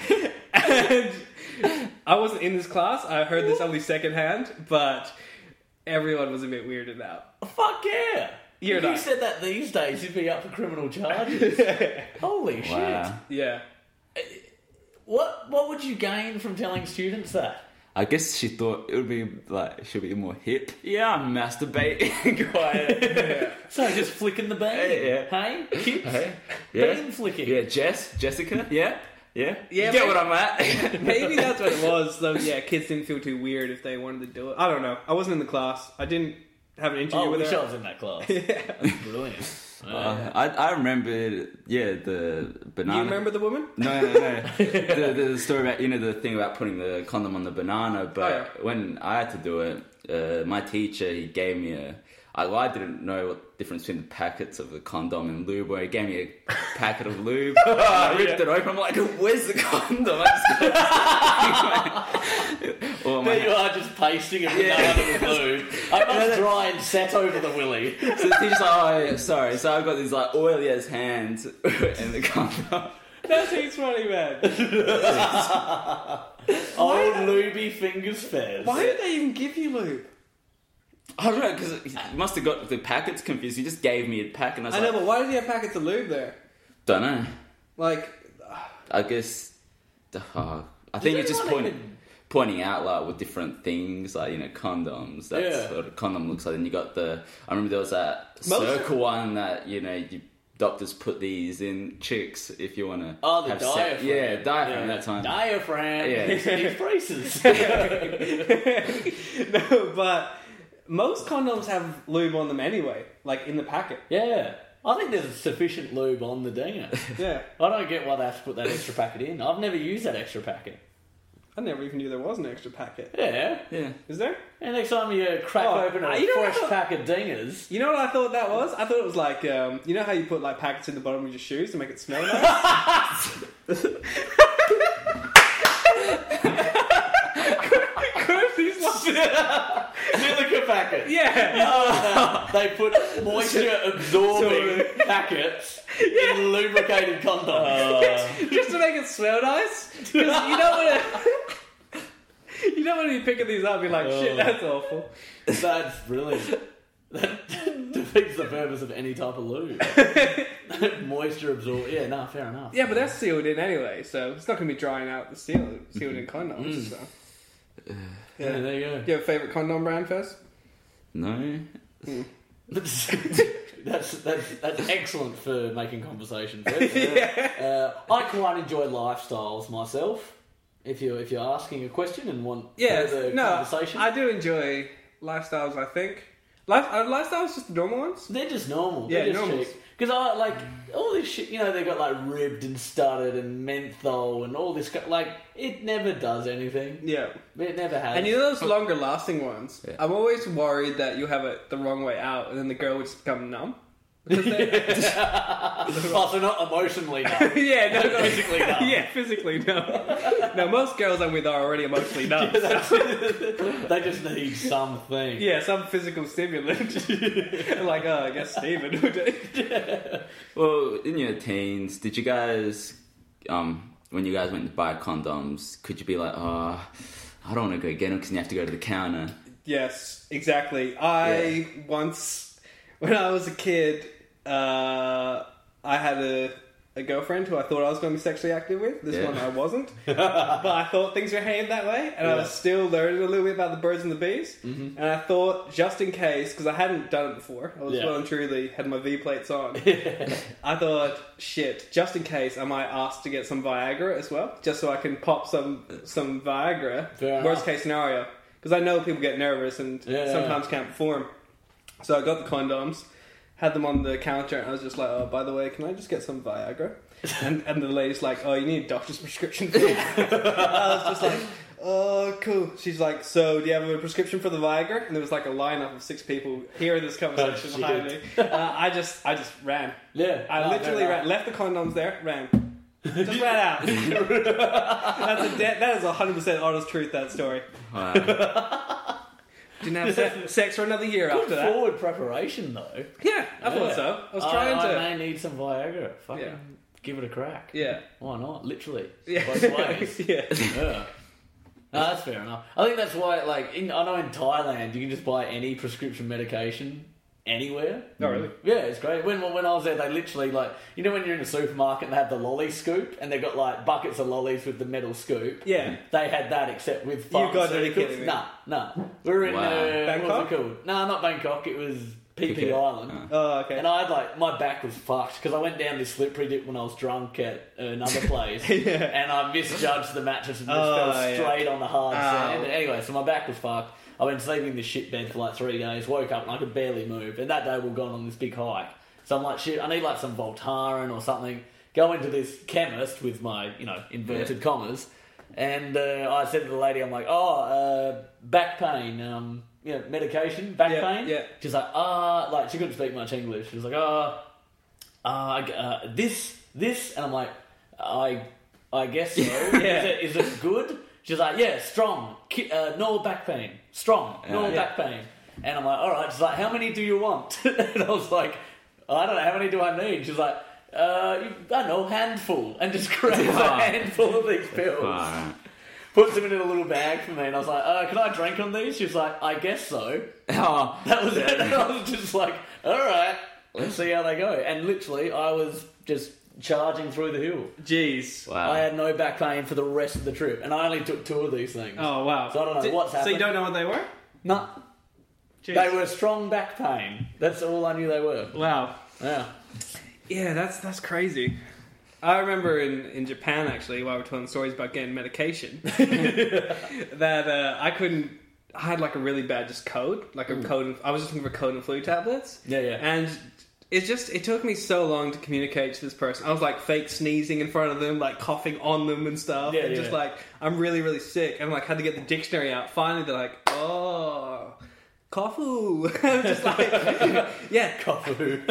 And I wasn't in this class. I heard this only secondhand, but everyone was a bit weirded out. Fuck yeah! You're if you not. said that these days, you'd be up for criminal charges. Holy shit! Wow. Yeah. What what would you gain from telling students that? I guess she thought it would be like she'll be more hip. Yeah, I'm masturbating. Quiet. So just flicking the bean. Yeah. Hey, kids, Hey, yeah. bean flicking. Yeah, Jess, Jessica. Yeah, yeah. Yeah, You get but- what I'm at. Maybe that's what it was. Though, yeah, kids didn't feel too weird if they wanted to do it. I don't know. I wasn't in the class. I didn't have an interview Oh, with wish her. I was in that class. Yeah. Brilliant. Uh, I I remember, yeah, the banana. You remember the woman? No, no, no. the, the story about, you know, the thing about putting the condom on the banana. But Oh, yeah. when I had to do it, uh, my teacher, he gave me a. I, well, I didn't know what the difference between the packets of the condom and lube. Or he gave me a packet of lube. I ripped it open. I'm like, where's the condom? I just or my, There you are, just pasting a banana with lube. I must dry and set over the willy. so the teacher's like, oh, yeah, sorry. So I've got these like oily as hands and the condom. That seems funny, man. Old lubey fingers fairs. Why did they even give you lube? I don't know, because he must have got the packets confused. He just gave me a pack and I was I like, know, but why did you have packets of lube there? don't know. Like, I guess uh, I think Does it's just anyone pointing even- pointing out like with different things, like, you know, condoms. That's Yeah. what a condom looks like. And you got the. I remember there was that Most- circle one that, you know, you, doctors put these in chicks if you want to. Oh, the have diaphragm. sex. Yeah, diaphragm. That time. Diaphragm. Yeah. These, these braces. no, but most condoms have lube on them anyway, like in the packet. Yeah. I think there's sufficient lube on the dinger. Yeah. I don't get why they have to put that extra packet in. I've never used that extra packet. I never even knew there was an extra packet. Yeah. Yeah. Is there? And next time you crack Oh, open a you know fresh what? pack of dingers. You know what I thought that was? I thought it was like, um, you know how you put like packets in the bottom of your shoes to make it smell nice? These ones- Silica packet. yeah. They put moisture absorbing packets in lubricated condoms. Just to make it smell nice. Because you know when it, you know when you picking these up, you're like, shit, that's awful. That's brilliant. That defeats the purpose of any type of lube. Moisture absorb. Yeah, no, fair enough. Yeah, but they're sealed in anyway, so it's not going to be drying out the seal, sealed in condoms. So. Yeah, there you go. Do you have a favourite condom brand, Fez? No. that's, that's that's excellent for making conversation. uh, I quite enjoy lifestyles myself. If you're if you're asking a question and want Yeah, further no, conversation, I do enjoy lifestyles, I think. Life, are lifestyles just the normal ones? they're just normal. Yeah, They're just normals. cheap. Because I like all this shit. You know, they got like ribbed and studded and menthol and all this. co- Like it never does anything. Yeah. It never has. And you know those longer lasting ones? Yeah. I'm always worried that you have it the wrong way out and then the girl would just become numb. Because they, oh, so not emotionally numb. yeah, no, no, Physically numb. Yeah, physically numb. No, most girls I'm with are already emotionally numb. They just need something. Yeah, some physical stimulant. Like, oh, I guess Steven would do. Well, in your teens, did you guys, um, when you guys went to buy condoms, could you be like, oh, I don't want to go get them because you have to go to the counter? Yes, exactly. I Yeah. once, when I was a kid, uh, I had a, a girlfriend who I thought I was going to be sexually active with. This Yeah. one I wasn't. But I thought things were headed that way, and I was still learning a little bit about the birds and the bees. Mm-hmm. And I thought, just in case, because I hadn't done it before, I was Yeah. well and truly had my V plates on. I thought, shit, just in case, I might ask to get some Viagra as well, just so I can pop some some Viagra. Fair Worst enough. case scenario. Because I know people get nervous and Yeah. sometimes can't perform. So I got the condoms, had them on the counter, and I was just like, oh, by the way, can I just get some Viagra? And and the lady's like, oh, you need a doctor's prescription for that. I was just like, oh, cool. She's like, so do you have a prescription for the Viagra? And there was like a lineup of six people hearing this conversation Oh, behind me. shit. Uh, I just I just ran. Yeah. I No, literally fair ran. enough. Left the condoms there, ran. Just ran out. That's a de- that is a hundred percent honest truth. That story. Wow. Didn't have se- sex for another year Good after that. forward preparation though. Yeah, I thought Yeah. so. I was trying I, to. I may need some Viagra. Fucking Yeah. give it a crack. Yeah. Why not? Literally. Yeah. Both ways. Yeah. Yeah. No, that's fair enough. I think that's why, like, in, I know in Thailand you can just buy any prescription medication anywhere. Oh, really? Yeah, it's great. When when I was there, they literally, like, you know when you're in the supermarket and they have the lolly scoop and they've got, like, buckets of lollies with the metal scoop? Yeah. They had that except with You got to be pharmaceuticals. kidding me. Nah, nah. We were in, Wow. uh, what Bangkok? was it called? No, not Bangkok. It was Phi Phi Phuket. Island. Oh. Oh, okay. And I had, like, my back was fucked because I went down this slippery dip when I was drunk at another place Yeah. and I misjudged the mattress and just Oh, fell yeah. straight on the hard Ow. sand. Anyway, so my back was fucked. I went sleeping in this shit bed for like three days, woke up and I could barely move. And that day we were going on this big hike. So I'm like, shit, I need like some Voltaren or something. Go into this chemist with my, you know, inverted commas. And uh, I said to the lady, I'm like, oh, uh, back pain, um, you know, medication, back Yeah, pain. yeah. She's like, ah, like she couldn't speak much English. She was like, oh, uh, uh, this, this. And I'm like, I, I guess so. Yeah. Is it, is it good? She's like, yeah, strong, Ki- uh, no back pain, strong, no Yeah. back pain. And I'm like, all right. She's like, how many do you want? And I was like, I don't know, how many do I need? She's like, uh, you, I don't know, handful. And just grabs a handful of these pills. Alright. Puts them in a little bag for me. And I was like, uh, can I drink on these? She was like, I guess so. Oh, That was it. And I was just like, all right, let's see how they go. And literally, I was just charging through the hill. Jeez. wow. I had no back pain for the rest of the trip, and I only took two of these things. Oh, wow. So I don't know So- what's So happened. you don't know what they were? No, Jeez. they were strong back pain. That's all I knew they were. Wow. Yeah. Yeah, that's that's crazy. I remember in, in Japan, actually, while we were telling stories about getting medication, that uh, I couldn't... I had like a really bad just cold, like a cold. And, I was just looking for cold and flu tablets. Yeah, yeah. And it just it took me so long to communicate to this person. I was like fake sneezing in front of them, like coughing on them and stuff. Yeah, and yeah. just like I'm really really sick. And like had to get the dictionary out. Finally, they're like, oh, cough-oo. I'm just like, yeah, Coffee.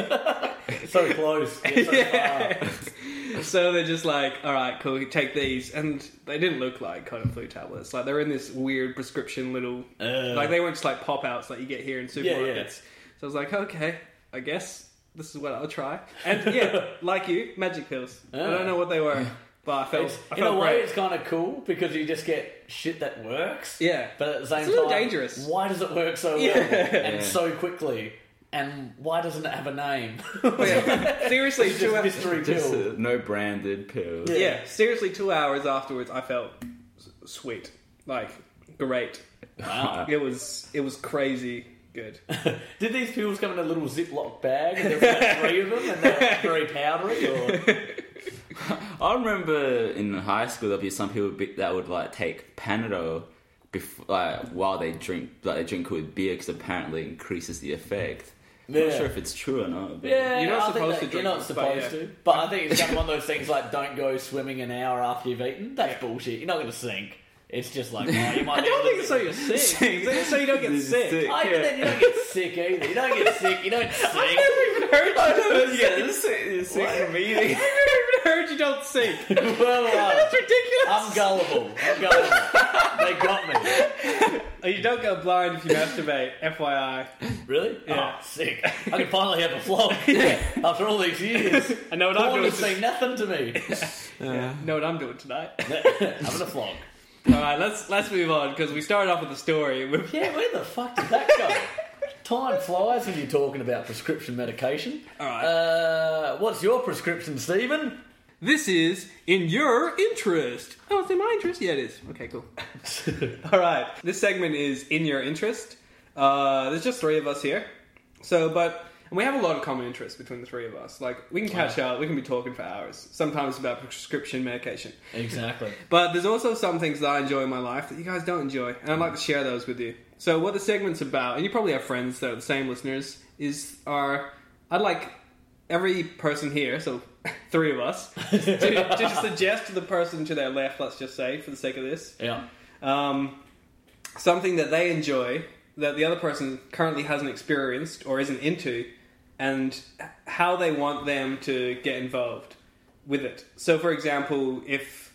So close. Yet so Yeah. far. So they're just like, all right, cool, take these, and they didn't look like cold and flu tablets. Like they're in this weird prescription little, Uh. like they weren't just like pop outs like you get here in supermarkets. Yeah, yeah. So I was like, okay, I guess this is what I'll try. And yeah, like you, magic pills. I don't know what they were, but I felt, It's, I in a felt way, great. it's kind of cool because you just get shit that works. Yeah, But at the same It's a little time, dangerous. why does it work so well Yeah. and Yeah. so quickly? And why doesn't it have a name? yeah. Seriously, It's two just hours. mystery Just pill. uh, no branded pills. Yeah, seriously, two hours afterwards, I felt s- sweet, like great. Wow. It was, it was crazy good. Did these pills come in a little Ziploc bag and there was about three of them and they were very powdery? Or... I remember in high school there'd be some people be- that would like take Panadol before, like while they drink, like they drink with beer because apparently it increases the effect. I'm Yeah. not sure if it's true or not. But Yeah, You're not I think supposed that- to drink You're not it, but supposed yeah. to. But I think it's kind of one of those things like don't go swimming an hour after you've eaten. That's Yeah. bullshit. You're not going to sink. It's just like, oh, you might I don't think so. You're sick. so, so you don't get sick. Sick. I, but then you don't get sick either. You don't get sick. You don't sink. I've never even heard you. yeah, you're sick, you're sick from eating. I've never even heard you don't sink. Well, That's uh, ridiculous. I'm gullible. I'm gullible. They got me. Oh, you don't go blind if you masturbate. F Y I. Really? Yeah. Oh, sick. I can finally have a vlog after all these years. I know what I'm Porn doing. has seen nothing to me. Yeah. Know what I'm doing tonight. Having a vlog. All right, let's let's move on because we started off with a story. With, Yeah, where the fuck did that go? Time flies when you're talking about prescription medication. All right. Uh, what's your prescription, Stephen? This is in your interest. Oh, it's in my interest? Yeah, it is. Okay, cool. All right. This segment is in your interest. Uh, there's just three of us here. So, but and we have a lot of common interests between the three of us. Like, we can catch up. We can be talking for hours. Sometimes about prescription medication. Exactly. But there's also some things that I enjoy in my life that you guys don't enjoy. And I'd like to share those with you. So what the segment's about, and you probably have friends that are the same listeners, is are I'd like every person here, so three of us, to, to suggest to the person to their left, let's just say, for the sake of this, Yeah. um, something that they enjoy that the other person currently hasn't experienced or isn't into, and how they want them to get involved with it. So, for example, if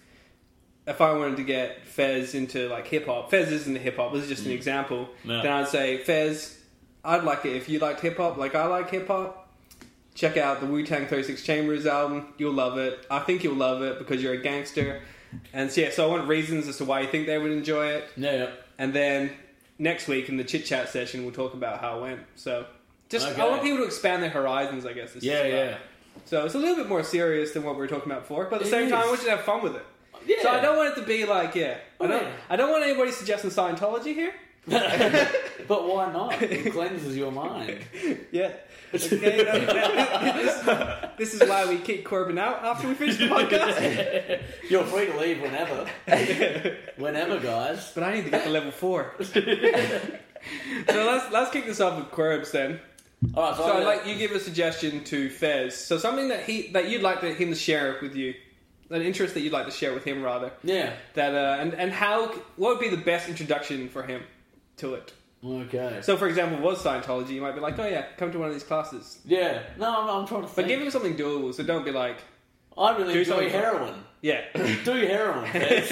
if I wanted to get Fez into like hip hop, Fez isn't hip hop. This is just an example. Yeah. Then I'd say, Fez, I'd like it if you liked hip hop, like I like hip hop. Check out the Wu-Tang thirty-six Chambers album. You'll love it. I think you'll love it because you're a gangster. And so, yeah, so I want reasons as to why you think they would enjoy it. Yeah. And then next week in the chit chat session, we'll talk about how it went. So just Okay. I want people to expand their horizons, I guess. This Yeah, is about. yeah. So it's a little bit more serious than what we were talking about before, but at the It same time, is. I want you to have fun with it. Yeah. So I don't want it to be like, yeah, I Oh, don't, yeah. I don't want anybody suggesting Scientology here. But why not? It cleanses your mind. Yeah. Okay, this, this is why we kick Corbin out after we finish the podcast. You're free to leave whenever. Whenever, guys. But I need to get to level four. So let's let's kick this off with Corbs then. All right, so, So I'm I'd gonna- like you give a suggestion to Fez. So something that he that you'd like to, him to share with you, an interest that you'd like to share with him rather. Yeah. That uh, and and how what would be the best introduction for him to it? Okay. So for example, was Scientology? You might be like, oh yeah, come to one of these classes. Yeah. No, I'm, I'm trying to think. But give him something doable. So don't be like, I really do enjoy something- heroin. yeah. Do heroin, Fez.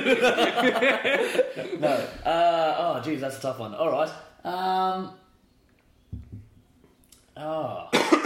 No. Uh, oh, geez, that's a tough one. All right. Um. Oh.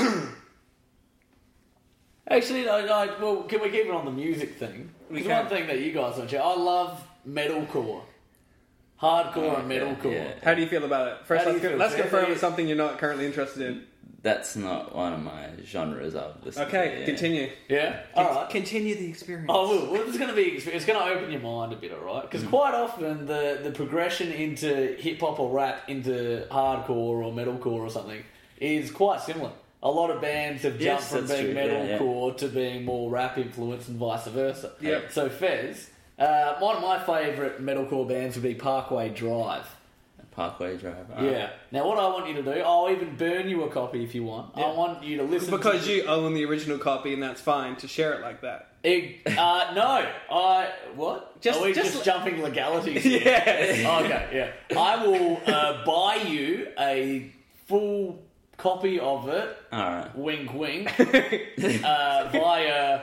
Actually, no, no. Well, can we keep it on the music thing? We Because can. one thing that you guys don't share, I love metalcore, hardcore and Okay, metalcore. yeah. How do you feel about it? First, How do let's, you go- feel? let's Yeah, confirm yeah. it's something you're not currently interested in. That's not one of my genres I've listened Okay, to. yeah. continue. Yeah. All right. Continue the experience. Oh, well, well it's going to be it's going to open your mind a bit, all right? Because quite often the the progression into hip hop or rap into hardcore or metalcore or something is quite similar. A lot of bands have jumped Yes, from that's being true, yeah, yeah. metalcore to being more rap influenced and vice versa. Yep. So Fez, uh, one of my favourite metalcore bands would be Parkway Drive. Parkway Drive. Yeah. Now, what I want you to do, I'll even burn you a copy if you want. Yeah. I want you to listen Because to you own the original copy, and that's fine to share it like that. Ig- uh, no, I what? Just- Are we just just, l- jumping legalities? Here? Yes. Okay, yeah. I will uh, buy you a full copy of it. Alright. Wink, wink. uh, via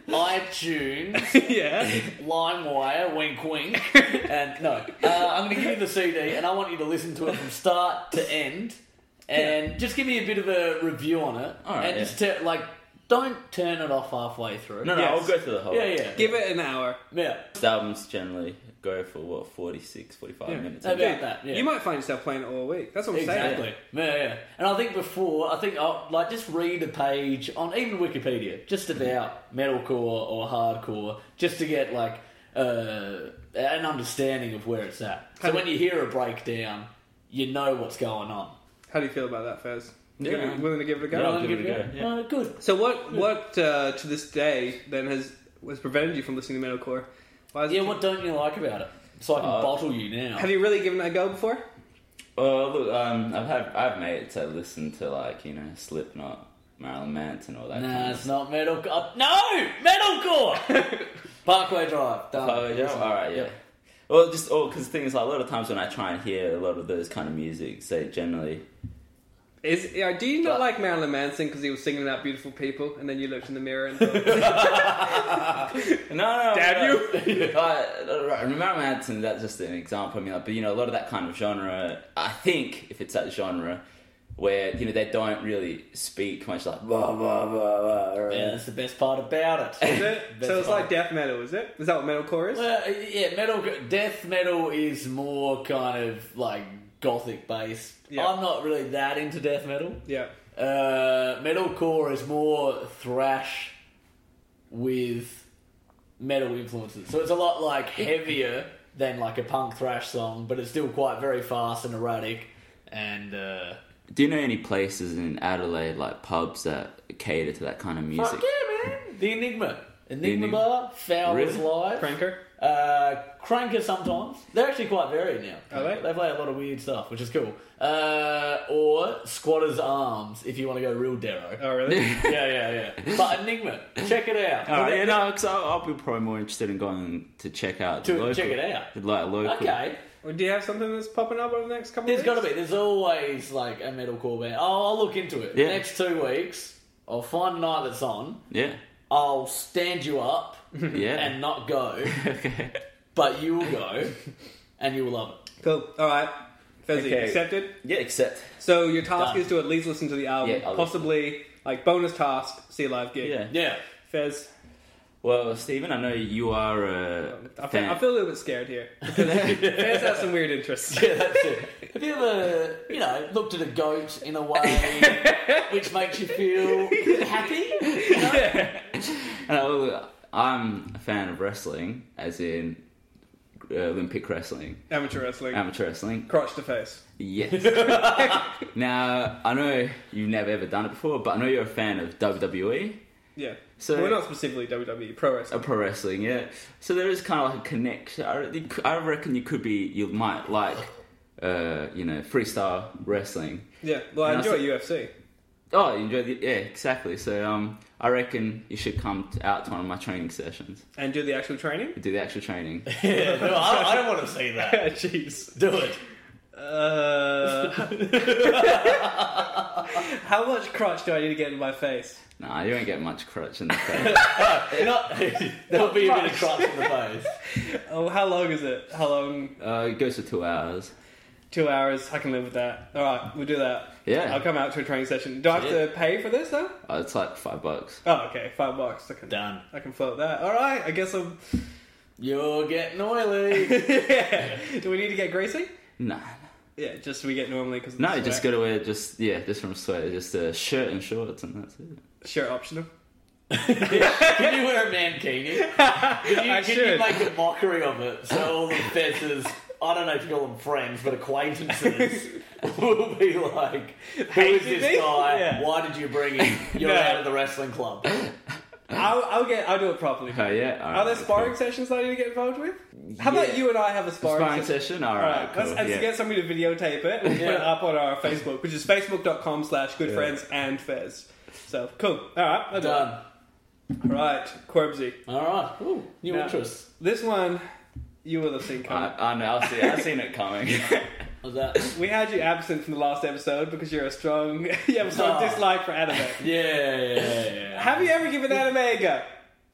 iTunes, Yeah. LimeWire, wink, wink. And no, uh, I'm going to give you the C D, and I want you to listen to it from start to end, and just give me a bit of a review on it, All right, and yeah. just te- like don't turn it off halfway through. No, no, Yes. I'll go through the whole. Yeah, yeah. Give it an hour. Yeah. Most albums generally go for what forty-six, forty-five Yeah. minutes. About Dude, that, yeah. You might find yourself playing it all week. That's what I'm saying. Exactly. Yeah, yeah. And I think before, I think I'll like just read a page on even Wikipedia just about metalcore or hardcore, just to get like uh, an understanding of where it's at. So Have when you hear a breakdown, you know what's going on. How do you feel about that, Fez? Yeah. You willing to give it a go? Yeah, I'll Wanna give it a go, yeah. Uh, good. So what? What uh, to this day then has has prevented you from listening to metalcore? Why is it Yeah, what don't you like about it? So I can Uh, bottle you now. Have you really given it a go before? Well, look, um, I've had I've made it to listen to like you know Slipknot, Marilyn Manson, all that. Nah, kind it's not metalcore. Uh, no, metalcore. Parkway Drive. Done. Oh, yeah. Listen. All right, yeah. Yep. Well, just oh, because the thing is, like, a lot of times when I try and hear a lot of those kind of music, say generally, Is yeah, do you not But- like Marilyn Manson because he was singing about beautiful people, and then you looked in the mirror and thought, no, no, Damn you! Uh, right, Marilyn Manson, that's just an example. I mean, like, but you know, a lot of that kind of genre. I think if it's that genre where you know they don't really speak much, like blah blah blah blah. Or, Yeah, that's the best part about it. is it? Best So it's part. like death metal, is it? Is that what metalcore is? Well, yeah, metal. Death metal is more kind of like gothic based. Yeah. I'm not really that into death metal. Yeah. Uh, metalcore is more thrash with metal influences, so it's a lot like heavier than like a punk thrash song, but it's still quite very fast and erratic. And uh, Do you know any places in Adelaide, like pubs that cater to that kind of music? fuck yeah, man! The Enigma, Enigma Enigma? Bar, Fowler's Really? Live, Cranker? Uh, Cranker sometimes. They're actually quite varied now. Are they? They play a lot of weird stuff, which is cool. Uh, or Squatter's Arms, if you want to go real Darrow. Oh, really? yeah, yeah, yeah. But Enigma, check it out. All right, They- yeah, no, because I'll, I'll be probably more interested in going to check out the To local, check it out. like local. Okay. Well, do you have something that's popping up over the next couple There's of got weeks? to be. There's always like a metalcore band. Oh, I'll look into it. Yeah. Next two weeks, I'll find a night that's on. Yeah, I'll stand you up yeah. and not go, okay. but you will go, and you will love it. Cool. All right. Fezzy, Okay. accepted? Yeah, except So your task Done. is to at least listen to the album. Yeah, I'll possibly, like, bonus task, see a live gig. yeah. Yeah. Fez, Well, Stephen, I know you are a I feel, fan. I feel a little bit scared here because fans have some weird interests. Yeah, that's it. Have you ever, you know, looked at a goat in a way which makes you feel happy? You know? No, I'm a fan of wrestling, as in uh, Olympic wrestling, Amateur wrestling, amateur wrestling. crotch to face. Yes. Now, I know you've never ever done it before, but I know you're a fan of W W E. Yeah. So Well, not specifically W W E, pro a wrestling. pro wrestling, yeah. So there is kind of like a connection. I, you c- I reckon you could be, you might like, uh, you know, freestyle wrestling. Yeah. Well, I And I enjoy said- U F C. Oh, you enjoy the yeah, exactly. So um, I reckon you should come to, out to one of my training sessions. And do the actual training? Do the actual training. Yeah, no, I, I don't want to see that. Jeez. Do it. Uh, how much crotch do I need to get in my face? Nah, you won't get much crutch in the face. You're not, there'll be a bit of crotch in the face. Oh, how long is it? How long? uh, it goes for two hours. Two hours. I can live with that. All right, we'll do that. Yeah. I'll come out to a training session. Do I have Yeah. to pay for this though? Oh, it's like five bucks. Oh, okay, five bucks. I can Done. I can float that. All right. I guess I'm. You're getting oily. Yeah. Do we need to get greasy? Nah. Yeah, just we get normally because No, you just gotta wear just yeah, just from sweat, just a shirt and shorts, and that's it. shirt optional. Can you wear a mankini? Can you, I can should. you make a mockery of it so all the Fez's, I don't know if you call them friends, but acquaintances will be like, who is Hating this me? guy? Yeah. Why did you bring him? You're No. out of the wrestling club. I'll, I'll get. I'll do it properly. Oh yeah. All Are right, there sparring cool. sessions that I need to get involved with? How about Yeah. you and I have a sparring, Sparring session? session? All All right, right, cool. let's, let's yeah. get somebody to videotape it and put it Yeah. up on our Facebook, which is facebook.com slash good friends and Fez. So, cool. All right, I'll do it. Done. All right, Querbsy. All right. Ooh, new Now, interest. This one, you will have seen coming. I, I know. I've seen, I've seen it coming. What's that? We had you absent from the last episode because you're a strong, you have a strong Oh. dislike for anime. Yeah, yeah, yeah. Have you ever given anime a go?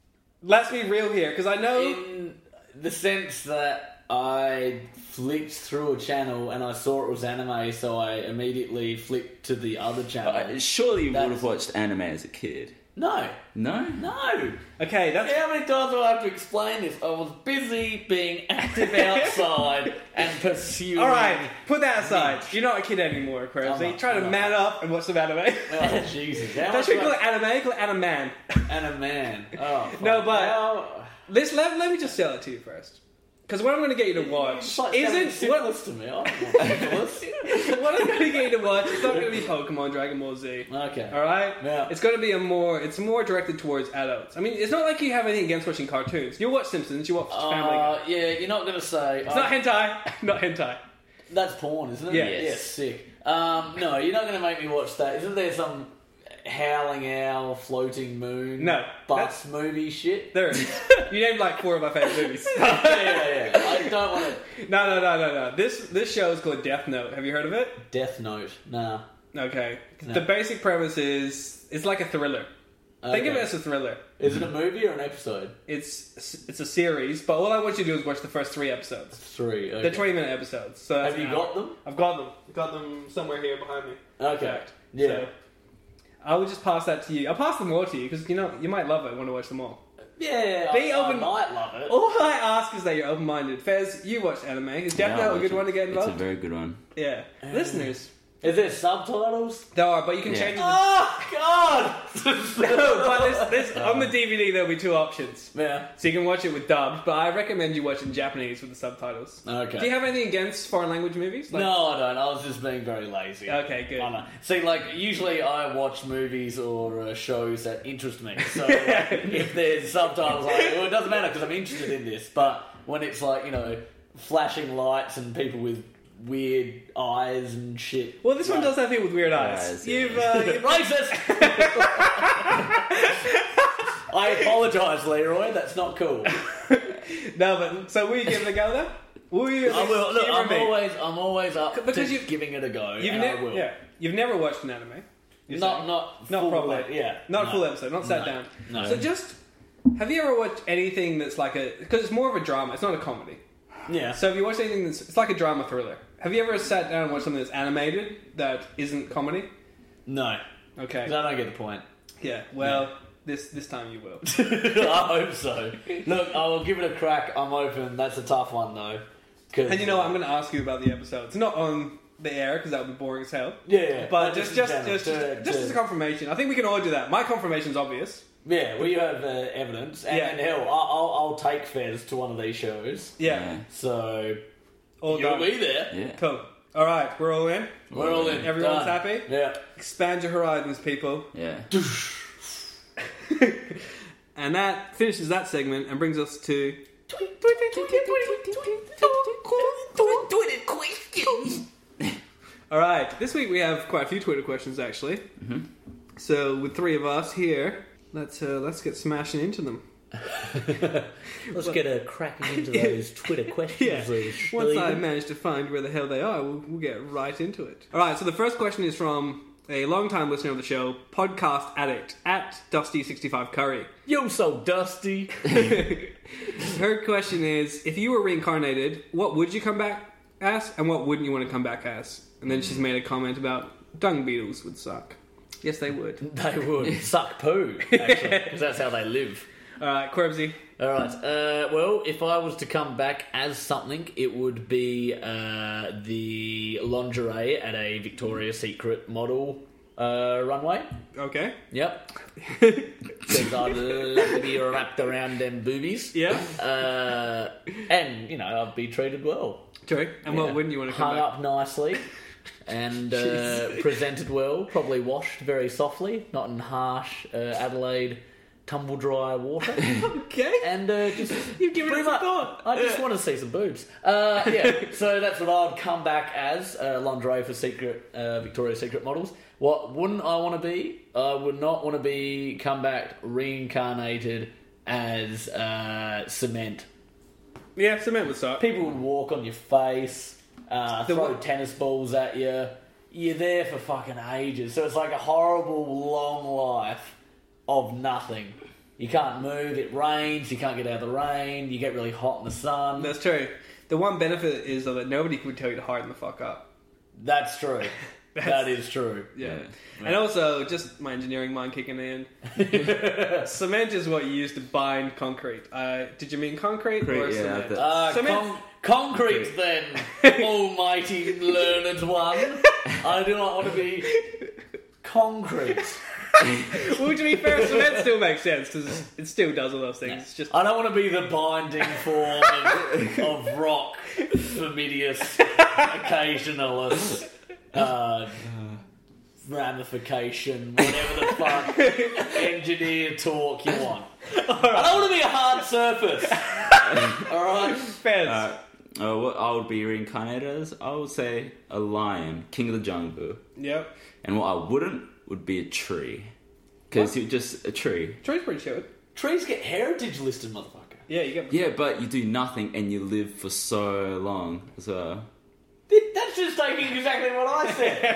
Let's be real here, because I know. In the sense that I flicked through a channel and I saw it was anime, so I immediately flicked to the other channel. Uh, Surely you would That's- have watched anime as a kid. No, No? no. Okay, that's. How many times do I have to explain this? I was busy being active outside and pursuing. All right, put that aside. You're not a kid anymore, I'm Querbsy. not, Try to I'm not. man up and watch some anime. Oh Jesus! How Don't much you do call I- it anime? Call it animan. and a man? Oh fuck. No, but- How- Let's let, let me just sell it to you first. Because what I'm going to get you to watch It's like selling isn't what, syphilis to me. I don't want syphilis. what I'm going to get you to watch. It's not going to be Pokemon, Dragon Ball Z. Okay. All right. Yeah. It's going to be a more. It's more directed towards adults. I mean, it's not like you have anything against watching cartoons. You watch Simpsons. You watch Family Guy. Uh, yeah, you're not gonna say It's not hentai. Not hentai. that's porn, isn't it? Yeah. Yeah, Yes. sick. Um, no, you're not gonna make me watch that. Isn't there some howling owl, floating moon, No. bus movie shit? There it is. You named like four of my favorite movies. yeah, yeah, yeah. I don't want to. No, no, no, no, no. This this show is called Death Note. Have you heard of it? Death Note. Nah. Okay. No. The basic premise is it's like a thriller. Think of Okay. it as a thriller. Is it a movie or an episode? It's it's a series, but all I want you to do is watch the first three episodes. Three. Okay. They're twenty minute episodes. So that's Have you an hour. got them? I've got them. I've got them somewhere here behind me. Okay. Fact. Yeah. So, I will just pass that to you. I'll pass them all to you because you know you might love it. Want to watch them all. Yeah. Be I, open- I might love it. All I ask is that you're open minded. Fez, you watch anime. Is Death Yeah, Note a I'll good watch one to it. get It's a involved? very good one. Yeah. Listeners, Is there subtitles? there are, but you can Yeah. change it. Oh God! No, but this, this, on the D V D there'll be two options. Yeah. So you can watch it with dubbed, but I recommend you watch it in Japanese with the subtitles. Okay. Do you have anything against foreign language movies? Like- No, I don't. I was just being very lazy. Okay, good. I know. See, like, usually I watch movies or uh, shows that interest me. So, like, if there's subtitles, like, well, it doesn't matter because I'm interested in this. But when it's like, you know, flashing lights and people with weird eyes and shit. Well, this one like, does have people with weird eyes. Eyes, yeah. You've, uh, you've Racist! I apologise, Leroy. That's not cool. no, but so will you give it a go then? Will you? I will. Look, humour I'm me? always, I'm always up Because to you- giving it a go. You've and never, I will. yeah, you've never watched an anime. You're Not, saying? not, Not full, properly. like, yeah, not no. a full episode, not sat No. down. No. So just, have you ever watched anything that's like a? Because it's more of a drama. It's not a comedy. Yeah. So if you watch anything that's, it's like a drama thriller. Have you ever sat down and watched something that's animated that isn't comedy? No, Okay. 'cause I don't get the point. Yeah. Well, this this time you will. I hope so. Look, I'll give it a crack. I'm open. That's a tough one though. 'Cause, And you know what? I'm going to ask you about the episode. It's not on the air because that would be boring as hell. Yeah, yeah. But No, just in just general, just, just, to- just to- as a confirmation, I think we can all do that. My confirmation's obvious. Yeah, well, you have uh, evidence, and, Yeah. and hell, I'll, I'll, I'll take Fez to one of these shows. Yeah, So all you'll done. be there. Yeah. Cool. All right, we're all in. We're all in. Everyone's Done. happy. Yeah. Expand your horizons, people. Yeah. And that finishes that segment and brings us to all right. This week we have quite a few Twitter questions actually. Mm-hmm. So with three of us here, let's uh, let's get smashing into them. Let's get a cracking into those Twitter questions. Yeah. Once I manage to find where the hell they are, we'll, we'll get right into it. All right. So the first question is from a long-time listener of the show, podcast addict at Dusty sixty-five Curry. You're so dusty. Her question is, if you were reincarnated, what would you come back as, and what wouldn't you want to come back as? And then she's made a comment about dung beetles would suck. Yes, they would. They would suck poo, actually, because that's how they live. All right, Querbsy. All right. Uh, well, if I was to come back as something, it would be uh, the lingerie at a Victoria's Secret model uh, runway. Okay. Yep. Because I'd love to be wrapped around them boobies. Yeah. Uh, and, you know, I'd be treated well. True. And Yeah. what wouldn't you want to come Hung back? up nicely and uh, presented well, probably washed very softly, not in harsh uh, Adelaide tumble dry water. Okay. And uh, just You've given pretty it some much- thought. I just want to see some boobs. Uh, yeah, so that's what I'd come back as, uh, lingerie for secret uh, Victoria's Secret models. What wouldn't I want to be? I would not want to be come back reincarnated as uh, cement. Yeah, cement would suck. People would walk on your face, uh, The throw one- tennis balls at you. You're there for fucking ages. So it's like a horrible long life of nothing. You can't move, it rains, you can't get out of the rain, you get really hot in the sun. That's true. The one benefit is though that nobody would tell you to harden the fuck up. That's true. That is true. Yeah. And also, just my engineering mind kicking in. Cement is what you use to bind concrete. Uh, did you mean concrete, Concrete, or yeah, cement? the- Uh, Cement- con- concrete then, almighty learned one. I do not want to be concrete. Well, to be fair, cement still makes sense because it still does all those things. It's just I don't want to be the binding form of, of rock, familius, occasionalis, uh, ramification, whatever the fuck engineer talk you want. I don't want to be a hard surface. Alright? fez. Uh, uh, what I would be reincarnated as, I would say a lion, king of the jungle. Yep. And what I wouldn't would be a tree. Because you're just a tree. Tree's pretty chilled. Trees get heritage listed, motherfucker. Yeah, you get. Yeah, but you do nothing and you live for so long as well. That's just taking exactly what I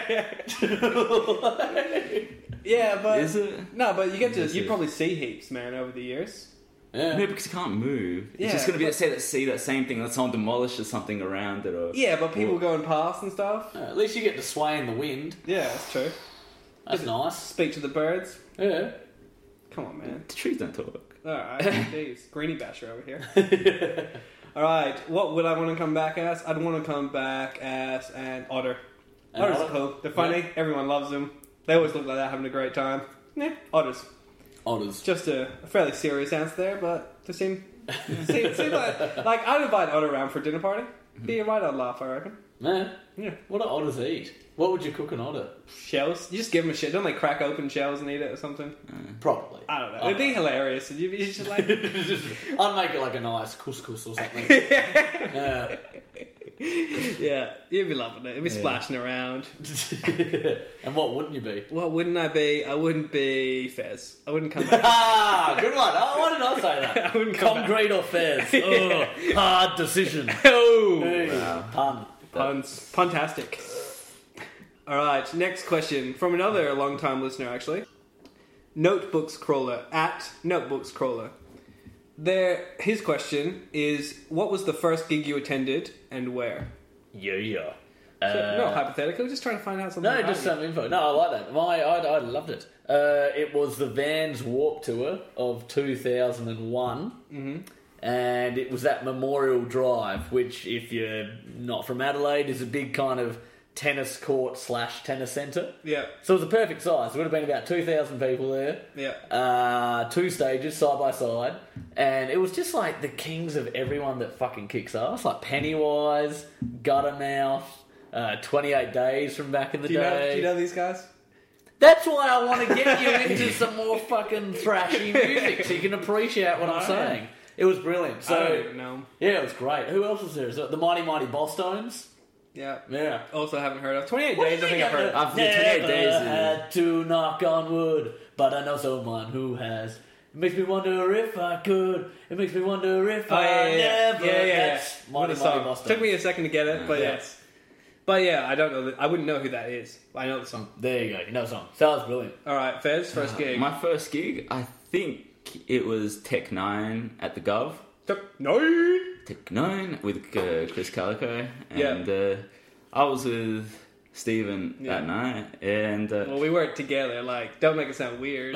said. Yeah, but Is it? no, but you get to. Is You it? probably see heaps, man, over the years. Yeah. No, because you can't move. It's Yeah, just going to be but- say that see that same thing that someone demolishes something around it or Yeah, but people or- going past and stuff. At least you get to sway in the wind. Yeah, that's true. That's nice. Speak to the birds. Yeah. Come on, man. the trees don't talk. All right, jeez, Greenie Basher over here. All right, what would I want to come back as? I'd want to come back as an otter. An Otters otter? are cool. They're funny. Everyone loves them. They always look like they're having a great time. Yeah, otters. Otters. Just a, a fairly serious answer there, but they seem seem, seem like like I'd invite an otter around for a dinner party. Be a right odd laugh, I reckon. Man, Yeah, what do otters eat? What would you cook an otter? shells. You just give them a shit. Don't they crack open shells and eat it or something? Probably. I don't know. It'd be hilarious. You'd be just like, I'd make it like a nice couscous or something. Yeah. yeah, you'd be loving it. You'd be splashing around. And what wouldn't you be? What wouldn't I be? I wouldn't be Fez. I wouldn't come back. Ah, good one. Oh, why did I say that? I wouldn't come back. Concrete or Fez? Oh, hard decision. Oh, Hey, Wow. pun. puns, puntastic. All right, next question from another long-time listener, actually. Notebooks Crawler at Notebooks Crawler. There, his question is: what was the first gig you attended and where? Yeah, yeah. So, Uh, no hypothetical, just trying to find out something. No, about just you. some info. No, I like that. My, I, I loved it. Uh, it was the Vans Warp Tour of two thousand one. Mm-hmm. And it was at Memorial Drive, which, if you're not from Adelaide, is a big kind of tennis court slash tennis centre. Yeah. So it was a perfect size. There would have been about two thousand people there. Yeah. Uh, two stages, side by side. And it was just like the kings of everyone that fucking kicks ass. Like Pennywise, Guttermouth, uh, twenty-eight Days from back in the Do you day. know? Do you know these guys? That's why I want to get you into some more fucking thrashy music so you can appreciate what I'm saying. It was brilliant. So I don't even know. yeah, it was great. Who else was there? Is it the Mighty Mighty Bosstones? Yeah. Yeah. Also haven't heard of. twenty-eight Days, I think I've heard of. I've yeah, twenty-eight days. Never had to knock on wood, but I know someone who has. It makes me wonder if I could. It makes me wonder if Oh, I yeah, yeah, never. yeah, yeah, yeah. That's What Mighty a Mighty song. Bosstones. Took me a second to get it, but Yeah. yes. But yeah, I don't know. That, I wouldn't know who that is. I know the song. There you go. You know the song. So that was brilliant. All right, Fez, first gig. My first gig, I think it was Tech Nine at the Gov. Took nine. Tech Nine with uh, Chris Calico, Yeah. and uh, I was with Stephen Yeah. that night, and uh, Well, we worked together. Like, don't make it sound weird.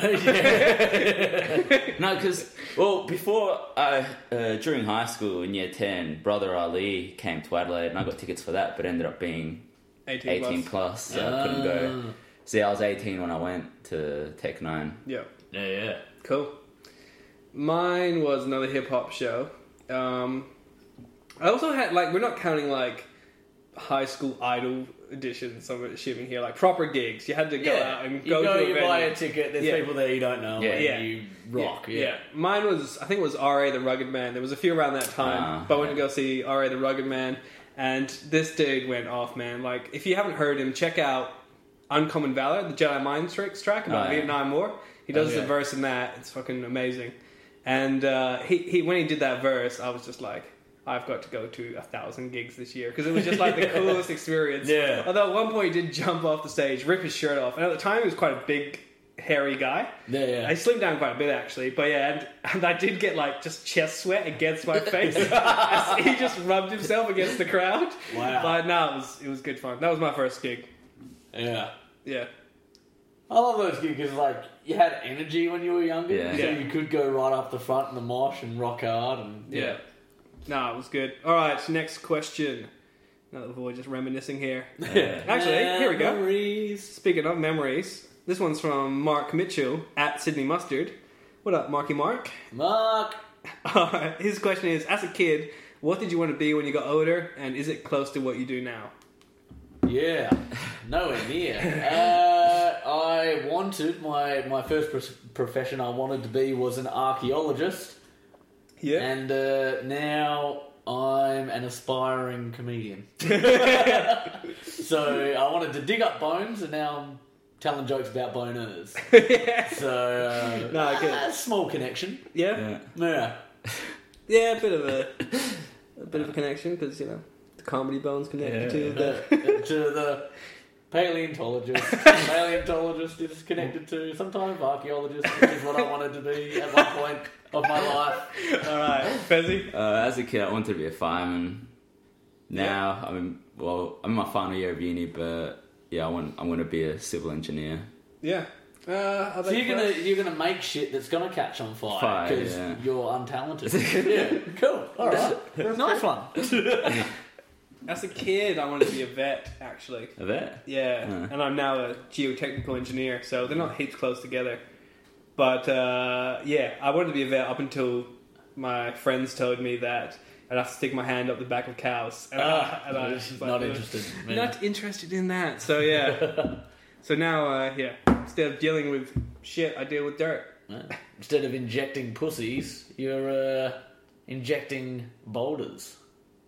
no, because well, before I uh, during high school in year ten, Brother Ali came to Adelaide, and I got tickets for that, but ended up being eighteen, eighteen plus. plus, so I couldn't go. See, I was eighteen when I went to Tech Nine. Yeah. Yeah, yeah. Cool. Mine was another hip hop show. Um, I also had, like, we're not counting, like, high school idol editions, I'm assuming here, like proper gigs. You had to go Yeah. out and You go, go, to a you venue. buy a ticket, there's Yeah. people there you don't know, Yeah. and Yeah. you rock. Yeah, Yeah. yeah. Mine was, I think it was R A the Rugged Man. There was a few around that time, Ah, but I went to yeah. go see R A the Rugged Man, and this dude went off, man. Like, if you haven't heard him, check out Uncommon Valor, the Jedi Mind Tricks track about Oh, yeah. Vietnam War. He does Okay. a verse in that. It's fucking amazing. And uh, he, he when he did that verse, I was just like, I've got to go to a thousand gigs this year because it was just like the coolest experience. Yeah. Although at one point he did jump off the stage, rip his shirt off, and at the time he was quite a big, hairy guy. Yeah, yeah. I slimmed down quite a bit actually, but yeah, and, and I did get like just chest sweat against my face as he just rubbed himself against the crowd. Wow. But no, it was it was good fun. That was my first gig. Yeah. Yeah. I love those gigs because, like, you had energy when you were younger, Yeah. so Yeah. you could go right up the front in the mosh and rock hard. And Yeah. No, it was good. All right, so next question. Now that we're just reminiscing here. Yeah. Actually, here we go. Memories. Speaking of memories, this one's from Mark Mitchell at Sydney Mustard. What up, Marky Mark? Mark. Alright, his question is, as a kid, what did you want to be when you got older, and is it close to what you do now? Yeah, nowhere near. uh, I wanted my my first pro- profession. I wanted to be was an archaeologist, Yeah. and uh, now I'm an aspiring comedian. So I wanted to dig up bones, and now I'm telling jokes about boners. So uh, No, good. uh, small connection. yeah? Yeah. Yeah. Yeah, a bit of a, a bit of a connection, because, you know, the comedy bones connected to the... to the paleontologist. Paleontologist is connected to some type of archaeologist, which is what I wanted to be at one point of my life. Alright, Fezzy? Uh, as a kid, I wanted to be a fireman. Now, I mean, well, I'm in my final year of uni, but yeah, I want, I'm going to be a civil engineer. Yeah. Uh, So you're gonna you're gonna make shit that's gonna catch on fire Fire, because yeah. you're untalented. Yeah, cool. All right, nice one. As a kid, I wanted to be a vet, actually. A vet? Yeah, Uh. and I'm now a geotechnical engineer, so they're not heaps close together. But uh, yeah, I wanted to be a vet up until my friends told me that I'd have to stick my hand up the back of cows. And Ah, I, and I was not like, interested. man. Not interested in that. So yeah. So now, uh, yeah, instead of dealing with shit, I deal with dirt. Yeah. Instead of injecting pussies, you're uh, injecting boulders.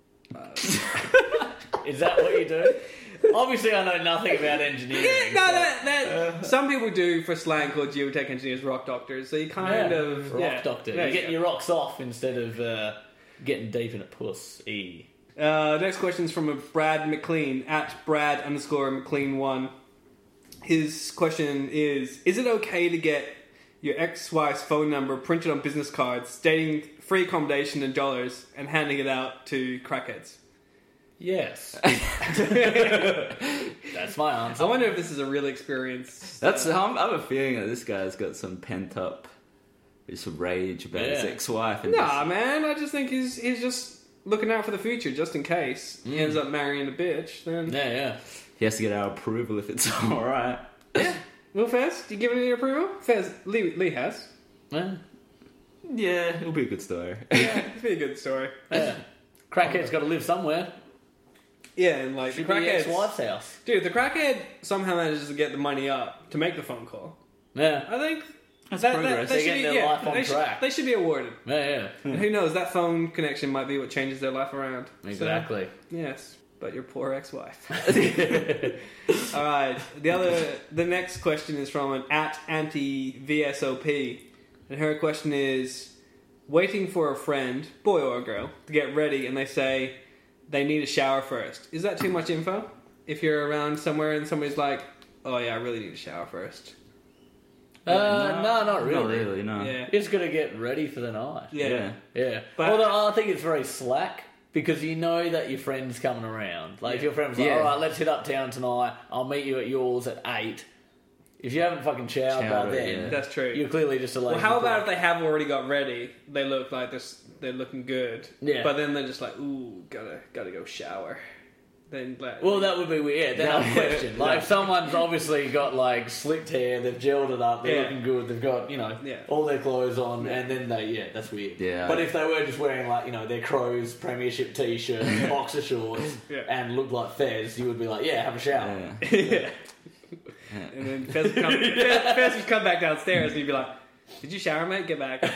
Is that what you do? Obviously, I know nothing about engineering. Yeah, no, so- that, that, some people do for slang called geotech engineers rock doctors. So you kind Yeah, of rock yeah, doctor. there You're you getting go. your rocks off instead of uh, getting deep in a puss. E. Uh, next question is from a Brad McLean at Brad underscore McLean one. His question is: is it okay to get your ex-wife's phone number printed on business cards, stating free accommodation in dollars, and handing it out to crackheads? Yes. That's my I answer. wonder if this is a real experience. That's. uh, I'm, I have a feeling that this guy's got some pent up, some rage about his Yeah. ex-wife. And Nah, just- man. I just think he's he's just looking out for the future, just in case he ends up marrying a bitch. Then Yeah, yeah. he has to get our approval if it's all right. Well, Fez, do you give it any approval? Fez, Lee, Lee has. Yeah. Yeah, it'll be a good story. Yeah, it's been a good story. yeah. Crackhead's got to live somewhere. Yeah, and like Should the be crackhead, ex-wife's house. dude, the crackhead somehow manages to get the money up to make the phone call. Yeah. I think That's that, progress. they They're should getting be, their yeah, life on they should- track. they should be awarded. Yeah, yeah. And who knows? That phone connection might be what changes their life around. So, Exactly. yes, but your poor ex-wife. All right. The other, the next question is from an at anti V S O P, and her question is: waiting for a friend, boy or girl, to get ready, and they say they need a shower first. Is that too much info? If you're around somewhere and somebody's like, "Oh yeah, I really need a shower first." Uh, no, not really. Not really, no. Yeah. You're just got to get ready for the night. Yeah. Yeah. Yeah. But- Although I think it's very slack because you know that your friend's coming around. Like if your friend's like, Yeah. all right, let's hit uptown tonight. I'll meet you at yours at eight. If you haven't fucking showered by Showered, then, yeah. That's true. you're clearly just a lazy Well, how about if bloke. they have already got ready? They look like they're s- they're looking good. Yeah. But then they're just like, ooh, gotta gotta go shower. Then like, Well, that would be weird. Then I'd question. Like, if someone's obviously got, like, slicked hair, they've gelled it up, they're Yeah. looking good, they've got, you know, Yeah. all their clothes on, and then they, yeah, that's weird. Yeah. But if they were just wearing, like, you know, their Crows Premiership t-shirt, boxer shorts, Yeah. and looked like Fez, you would be like, yeah, have a shower. Yeah. yeah. And then Fez would, come, Fez, Fez would come back downstairs and you'd be like, "Did you shower, mate? Get back."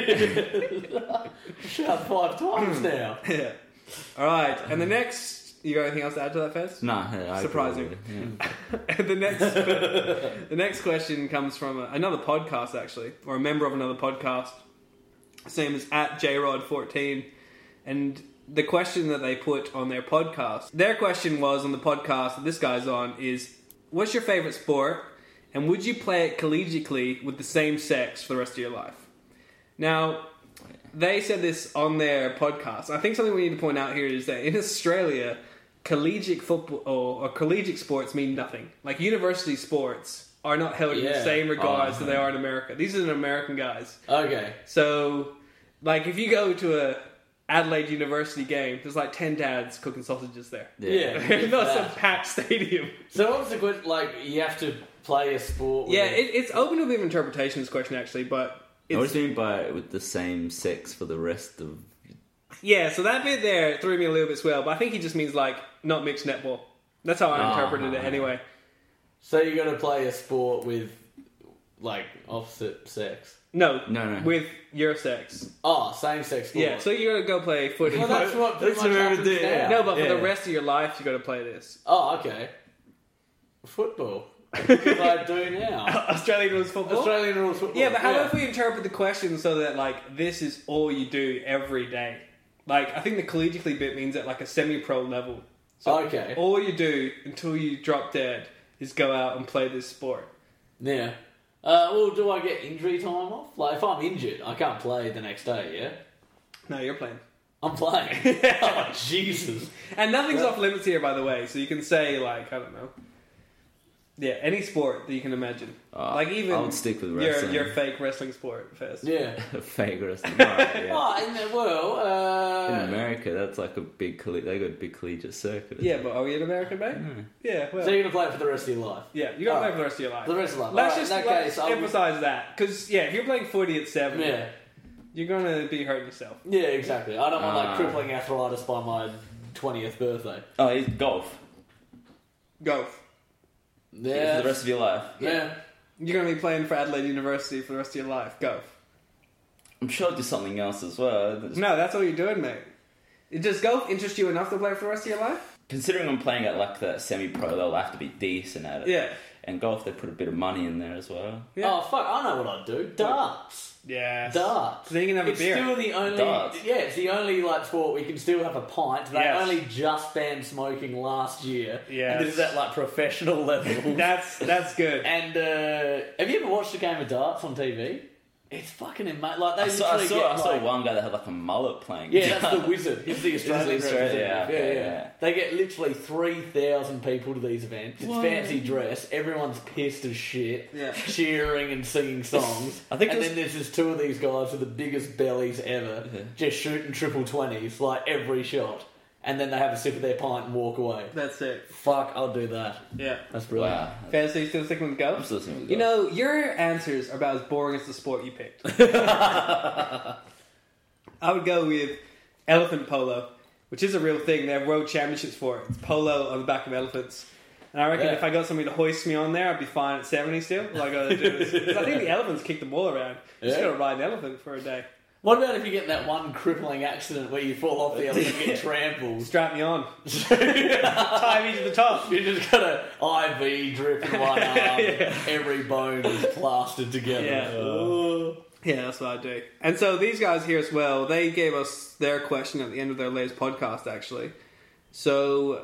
Showered five times now. Yeah. All right. And the next, you got anything else to add to that, Fez? No, yeah, I Surprising. agree, yeah. And the next, the next question comes from a, another podcast, actually, or a member of another podcast. Same as at J Rod fourteen, and the question that they put on their podcast, their question was on the podcast that this guy's on is, "What's your favorite sport, and would you play it collegiately with the same sex for the rest of your life?" Now, they said this on their podcast. I think something we need to point out here is that in Australia, collegiate football or, or collegiate sports mean nothing. Like university sports are not held in the Yeah. same regards Oh, that they are in America. These are American guys. Okay. So, like, if you go to a Adelaide University game, there's like ten dads cooking sausages there. Yeah. There's not some that. packed stadium. So what's the question? Like, you have to play a sport with Yeah, a- it, it's open to a bit of interpretation, this question, actually, but What it's... do you mean by with the same sex for the rest of... Yeah, so that bit there threw me a little bit swell, but I think he just means, like, not mixed netball. That's how I Ah. interpreted it anyway. So you got to play a sport with, like, opposite sex. No, No, no. with your sex. Oh, same-sex sport. Yeah, so you gotta go play footy. Well, that's what pretty That's much what we happens would do, now. yeah. No, but for the Yeah. rest of your life, you gotta play this. Oh, okay. Football. Because I do now. Australian rules football? Australian rules football. Yeah, but how if we interpret the question so that, like, this is all you do every day? Like, I think the collegiately bit means at, like, a semi-pro level. So Okay. all you do until you drop dead is go out and play this sport. Yeah. Uh, well, do I get injury time off? Like, if I'm injured, I can't play the next day, yeah? No, you're playing. I'm playing. Oh, Jesus. And nothing's off limits here, by the way. So you can say, like, I don't know. Yeah, any sport that you can imagine. Uh, like, even I would stick with your, wrestling. your fake wrestling sport, Fez. Yeah. Fake wrestling. Right, yeah. Oh, in the, well, uh... In America, that's like a big colle- they got a big collegiate circuit. Yeah, but are we in America, mate? Hmm. Yeah, well. So you're going to play it for the rest of your life? yeah, you got to Oh. play for the rest of your life. For the rest of your life. Let's Alright, just in that let's case, I'll- emphasize that. Because, yeah, if you're playing footy at seven, Yeah. you're going to be hurting yourself. Yeah, exactly. I don't want, like, Ah. crippling arthritis by my twentieth birthday. Oh, it's golf. Go. Yeah. For the rest of your life. Yeah. You're going to be playing for Adelaide University for the rest of your life. Go. I'm sure I'll do something else as well. No, that's all you're doing, mate. Does golf interest you enough to play for the rest of your life? Considering I'm playing at like the semi-pro, they'll have to be decent at it. Yeah. And golf, they put a bit of money in there as well. Yeah. Oh, fuck, I know what I'd do. Darts. Yeah. Darts. Then you can have a it's beer. still the only... Darts. Yeah, it's the only, like, sport we can still have a pint. They Yes. only just banned smoking last year. Yes. And this is at, like, professional level. That's that's good. And, uh... Have you ever watched a game of darts on T V? It's fucking amazing. Like they I saw, I literally saw, get I saw like, one guy that had like a mullet playing. yeah, that's the wizard. He's the Australian He's the Australian, representative. yeah, okay, yeah, yeah. yeah. They get literally three thousand people to these events. It's What? fancy dress. Everyone's pissed as shit. Yeah. Cheering and singing songs. I think and it's- then there's just two of these guys with the biggest bellies ever, Yeah. just shooting triple twenties like every shot. And then they have a sip of their pint and walk away. That's it. Fuck, I'll do that. Yeah. That's brilliant. Wow. Fez, are you still sticking with golf? I'm still sticking with You golf. know, your answers are about as boring as the sport you picked. I would go with elephant polo, which is a real thing. They have world championships for it. It's polo on the back of elephants. And I reckon Yeah. if I got somebody to hoist me on there, I'd be fine at seventy still. All I gotta do is... 'cause I think the elephants kick the ball around. You just Yeah. gotta ride an elephant for a day. What about if you get in that one crippling accident where you fall off the elephant and get trampled? Strap me on. Tie me to the top. You just got an I V drip in one arm. Every bone is plastered together. Yeah. Oh. Yeah, that's what I do. And so these guys here as well, they gave us their question at the end of their latest podcast, actually. So,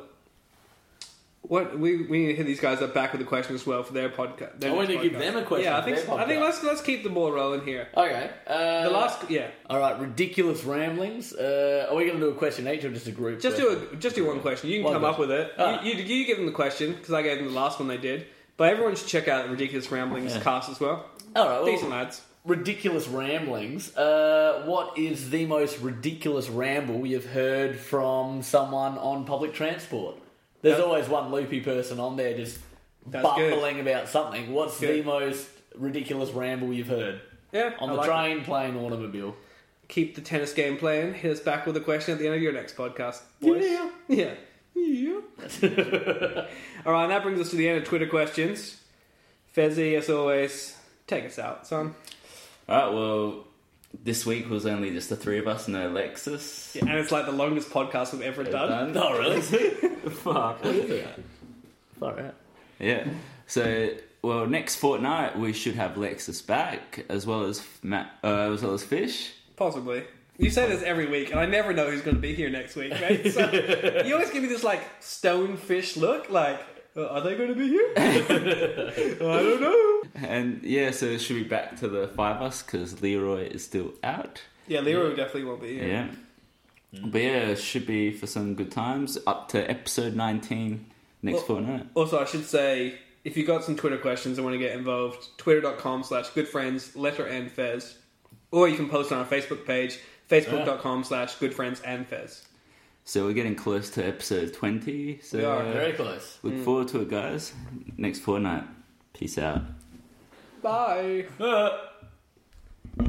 what we we need to hit these guys up back with a question as well for their podcast. I want to give them a question. Yeah, I for think their so. I think podcast. let's let's keep the ball rolling here. Okay. Uh, The last, yeah, All right. Ridiculous ramblings. Uh, are we going to do a question each or just a group? just question? do a just do one question. You can One come up with it. Ah. You, you you give them the question because I gave them the last one they did. But everyone should check out Ridiculous Ramblings cast as well. All right. Well, Decent lads. ridiculous ramblings. Uh, what is the most ridiculous ramble you've heard from someone on public transport? There's That- always one loopy person on there just That's bumbling about something. What's Good. the most ridiculous ramble you've heard? Yeah, On I the like train, plane, automobile. Keep the tennis game playing. Hit us back with a question at the end of your next podcast. Boys. Yeah. Yeah. Yeah. All right, and that brings us to the end of Twitter questions. Fezzy, as always, take us out, son. Alright, well, this week was only just the three of us, no Lexus. Yeah, and it's like the longest podcast we've ever done. Oh, really? Fuck. What is it? Far out. Yeah. So, well, next fortnight we should have Lexus back, as well as Matt, uh, as well as Fish. Possibly. You say this every week, and I never know who's going to be here next week, right? So you always give me this like stonefish look, like, "Uh, are they going to be here? I don't know. And yeah, so it should be back to the five of us because Leroy is still out. Yeah, Leroy definitely won't be here. Yeah. But yeah, it should be for some good times. Up to episode nineteen next Well- fortnight. Also, I should say, if you got some Twitter questions and want to get involved, twitter.com slash goodfriends, letter N Fez. Or you can post on our Facebook page, facebook.com slash goodfriends and Fez. So we're getting close to episode twenty. So We are, Very close. look forward to it, guys. Next fortnight. Peace out. Bye. Uh.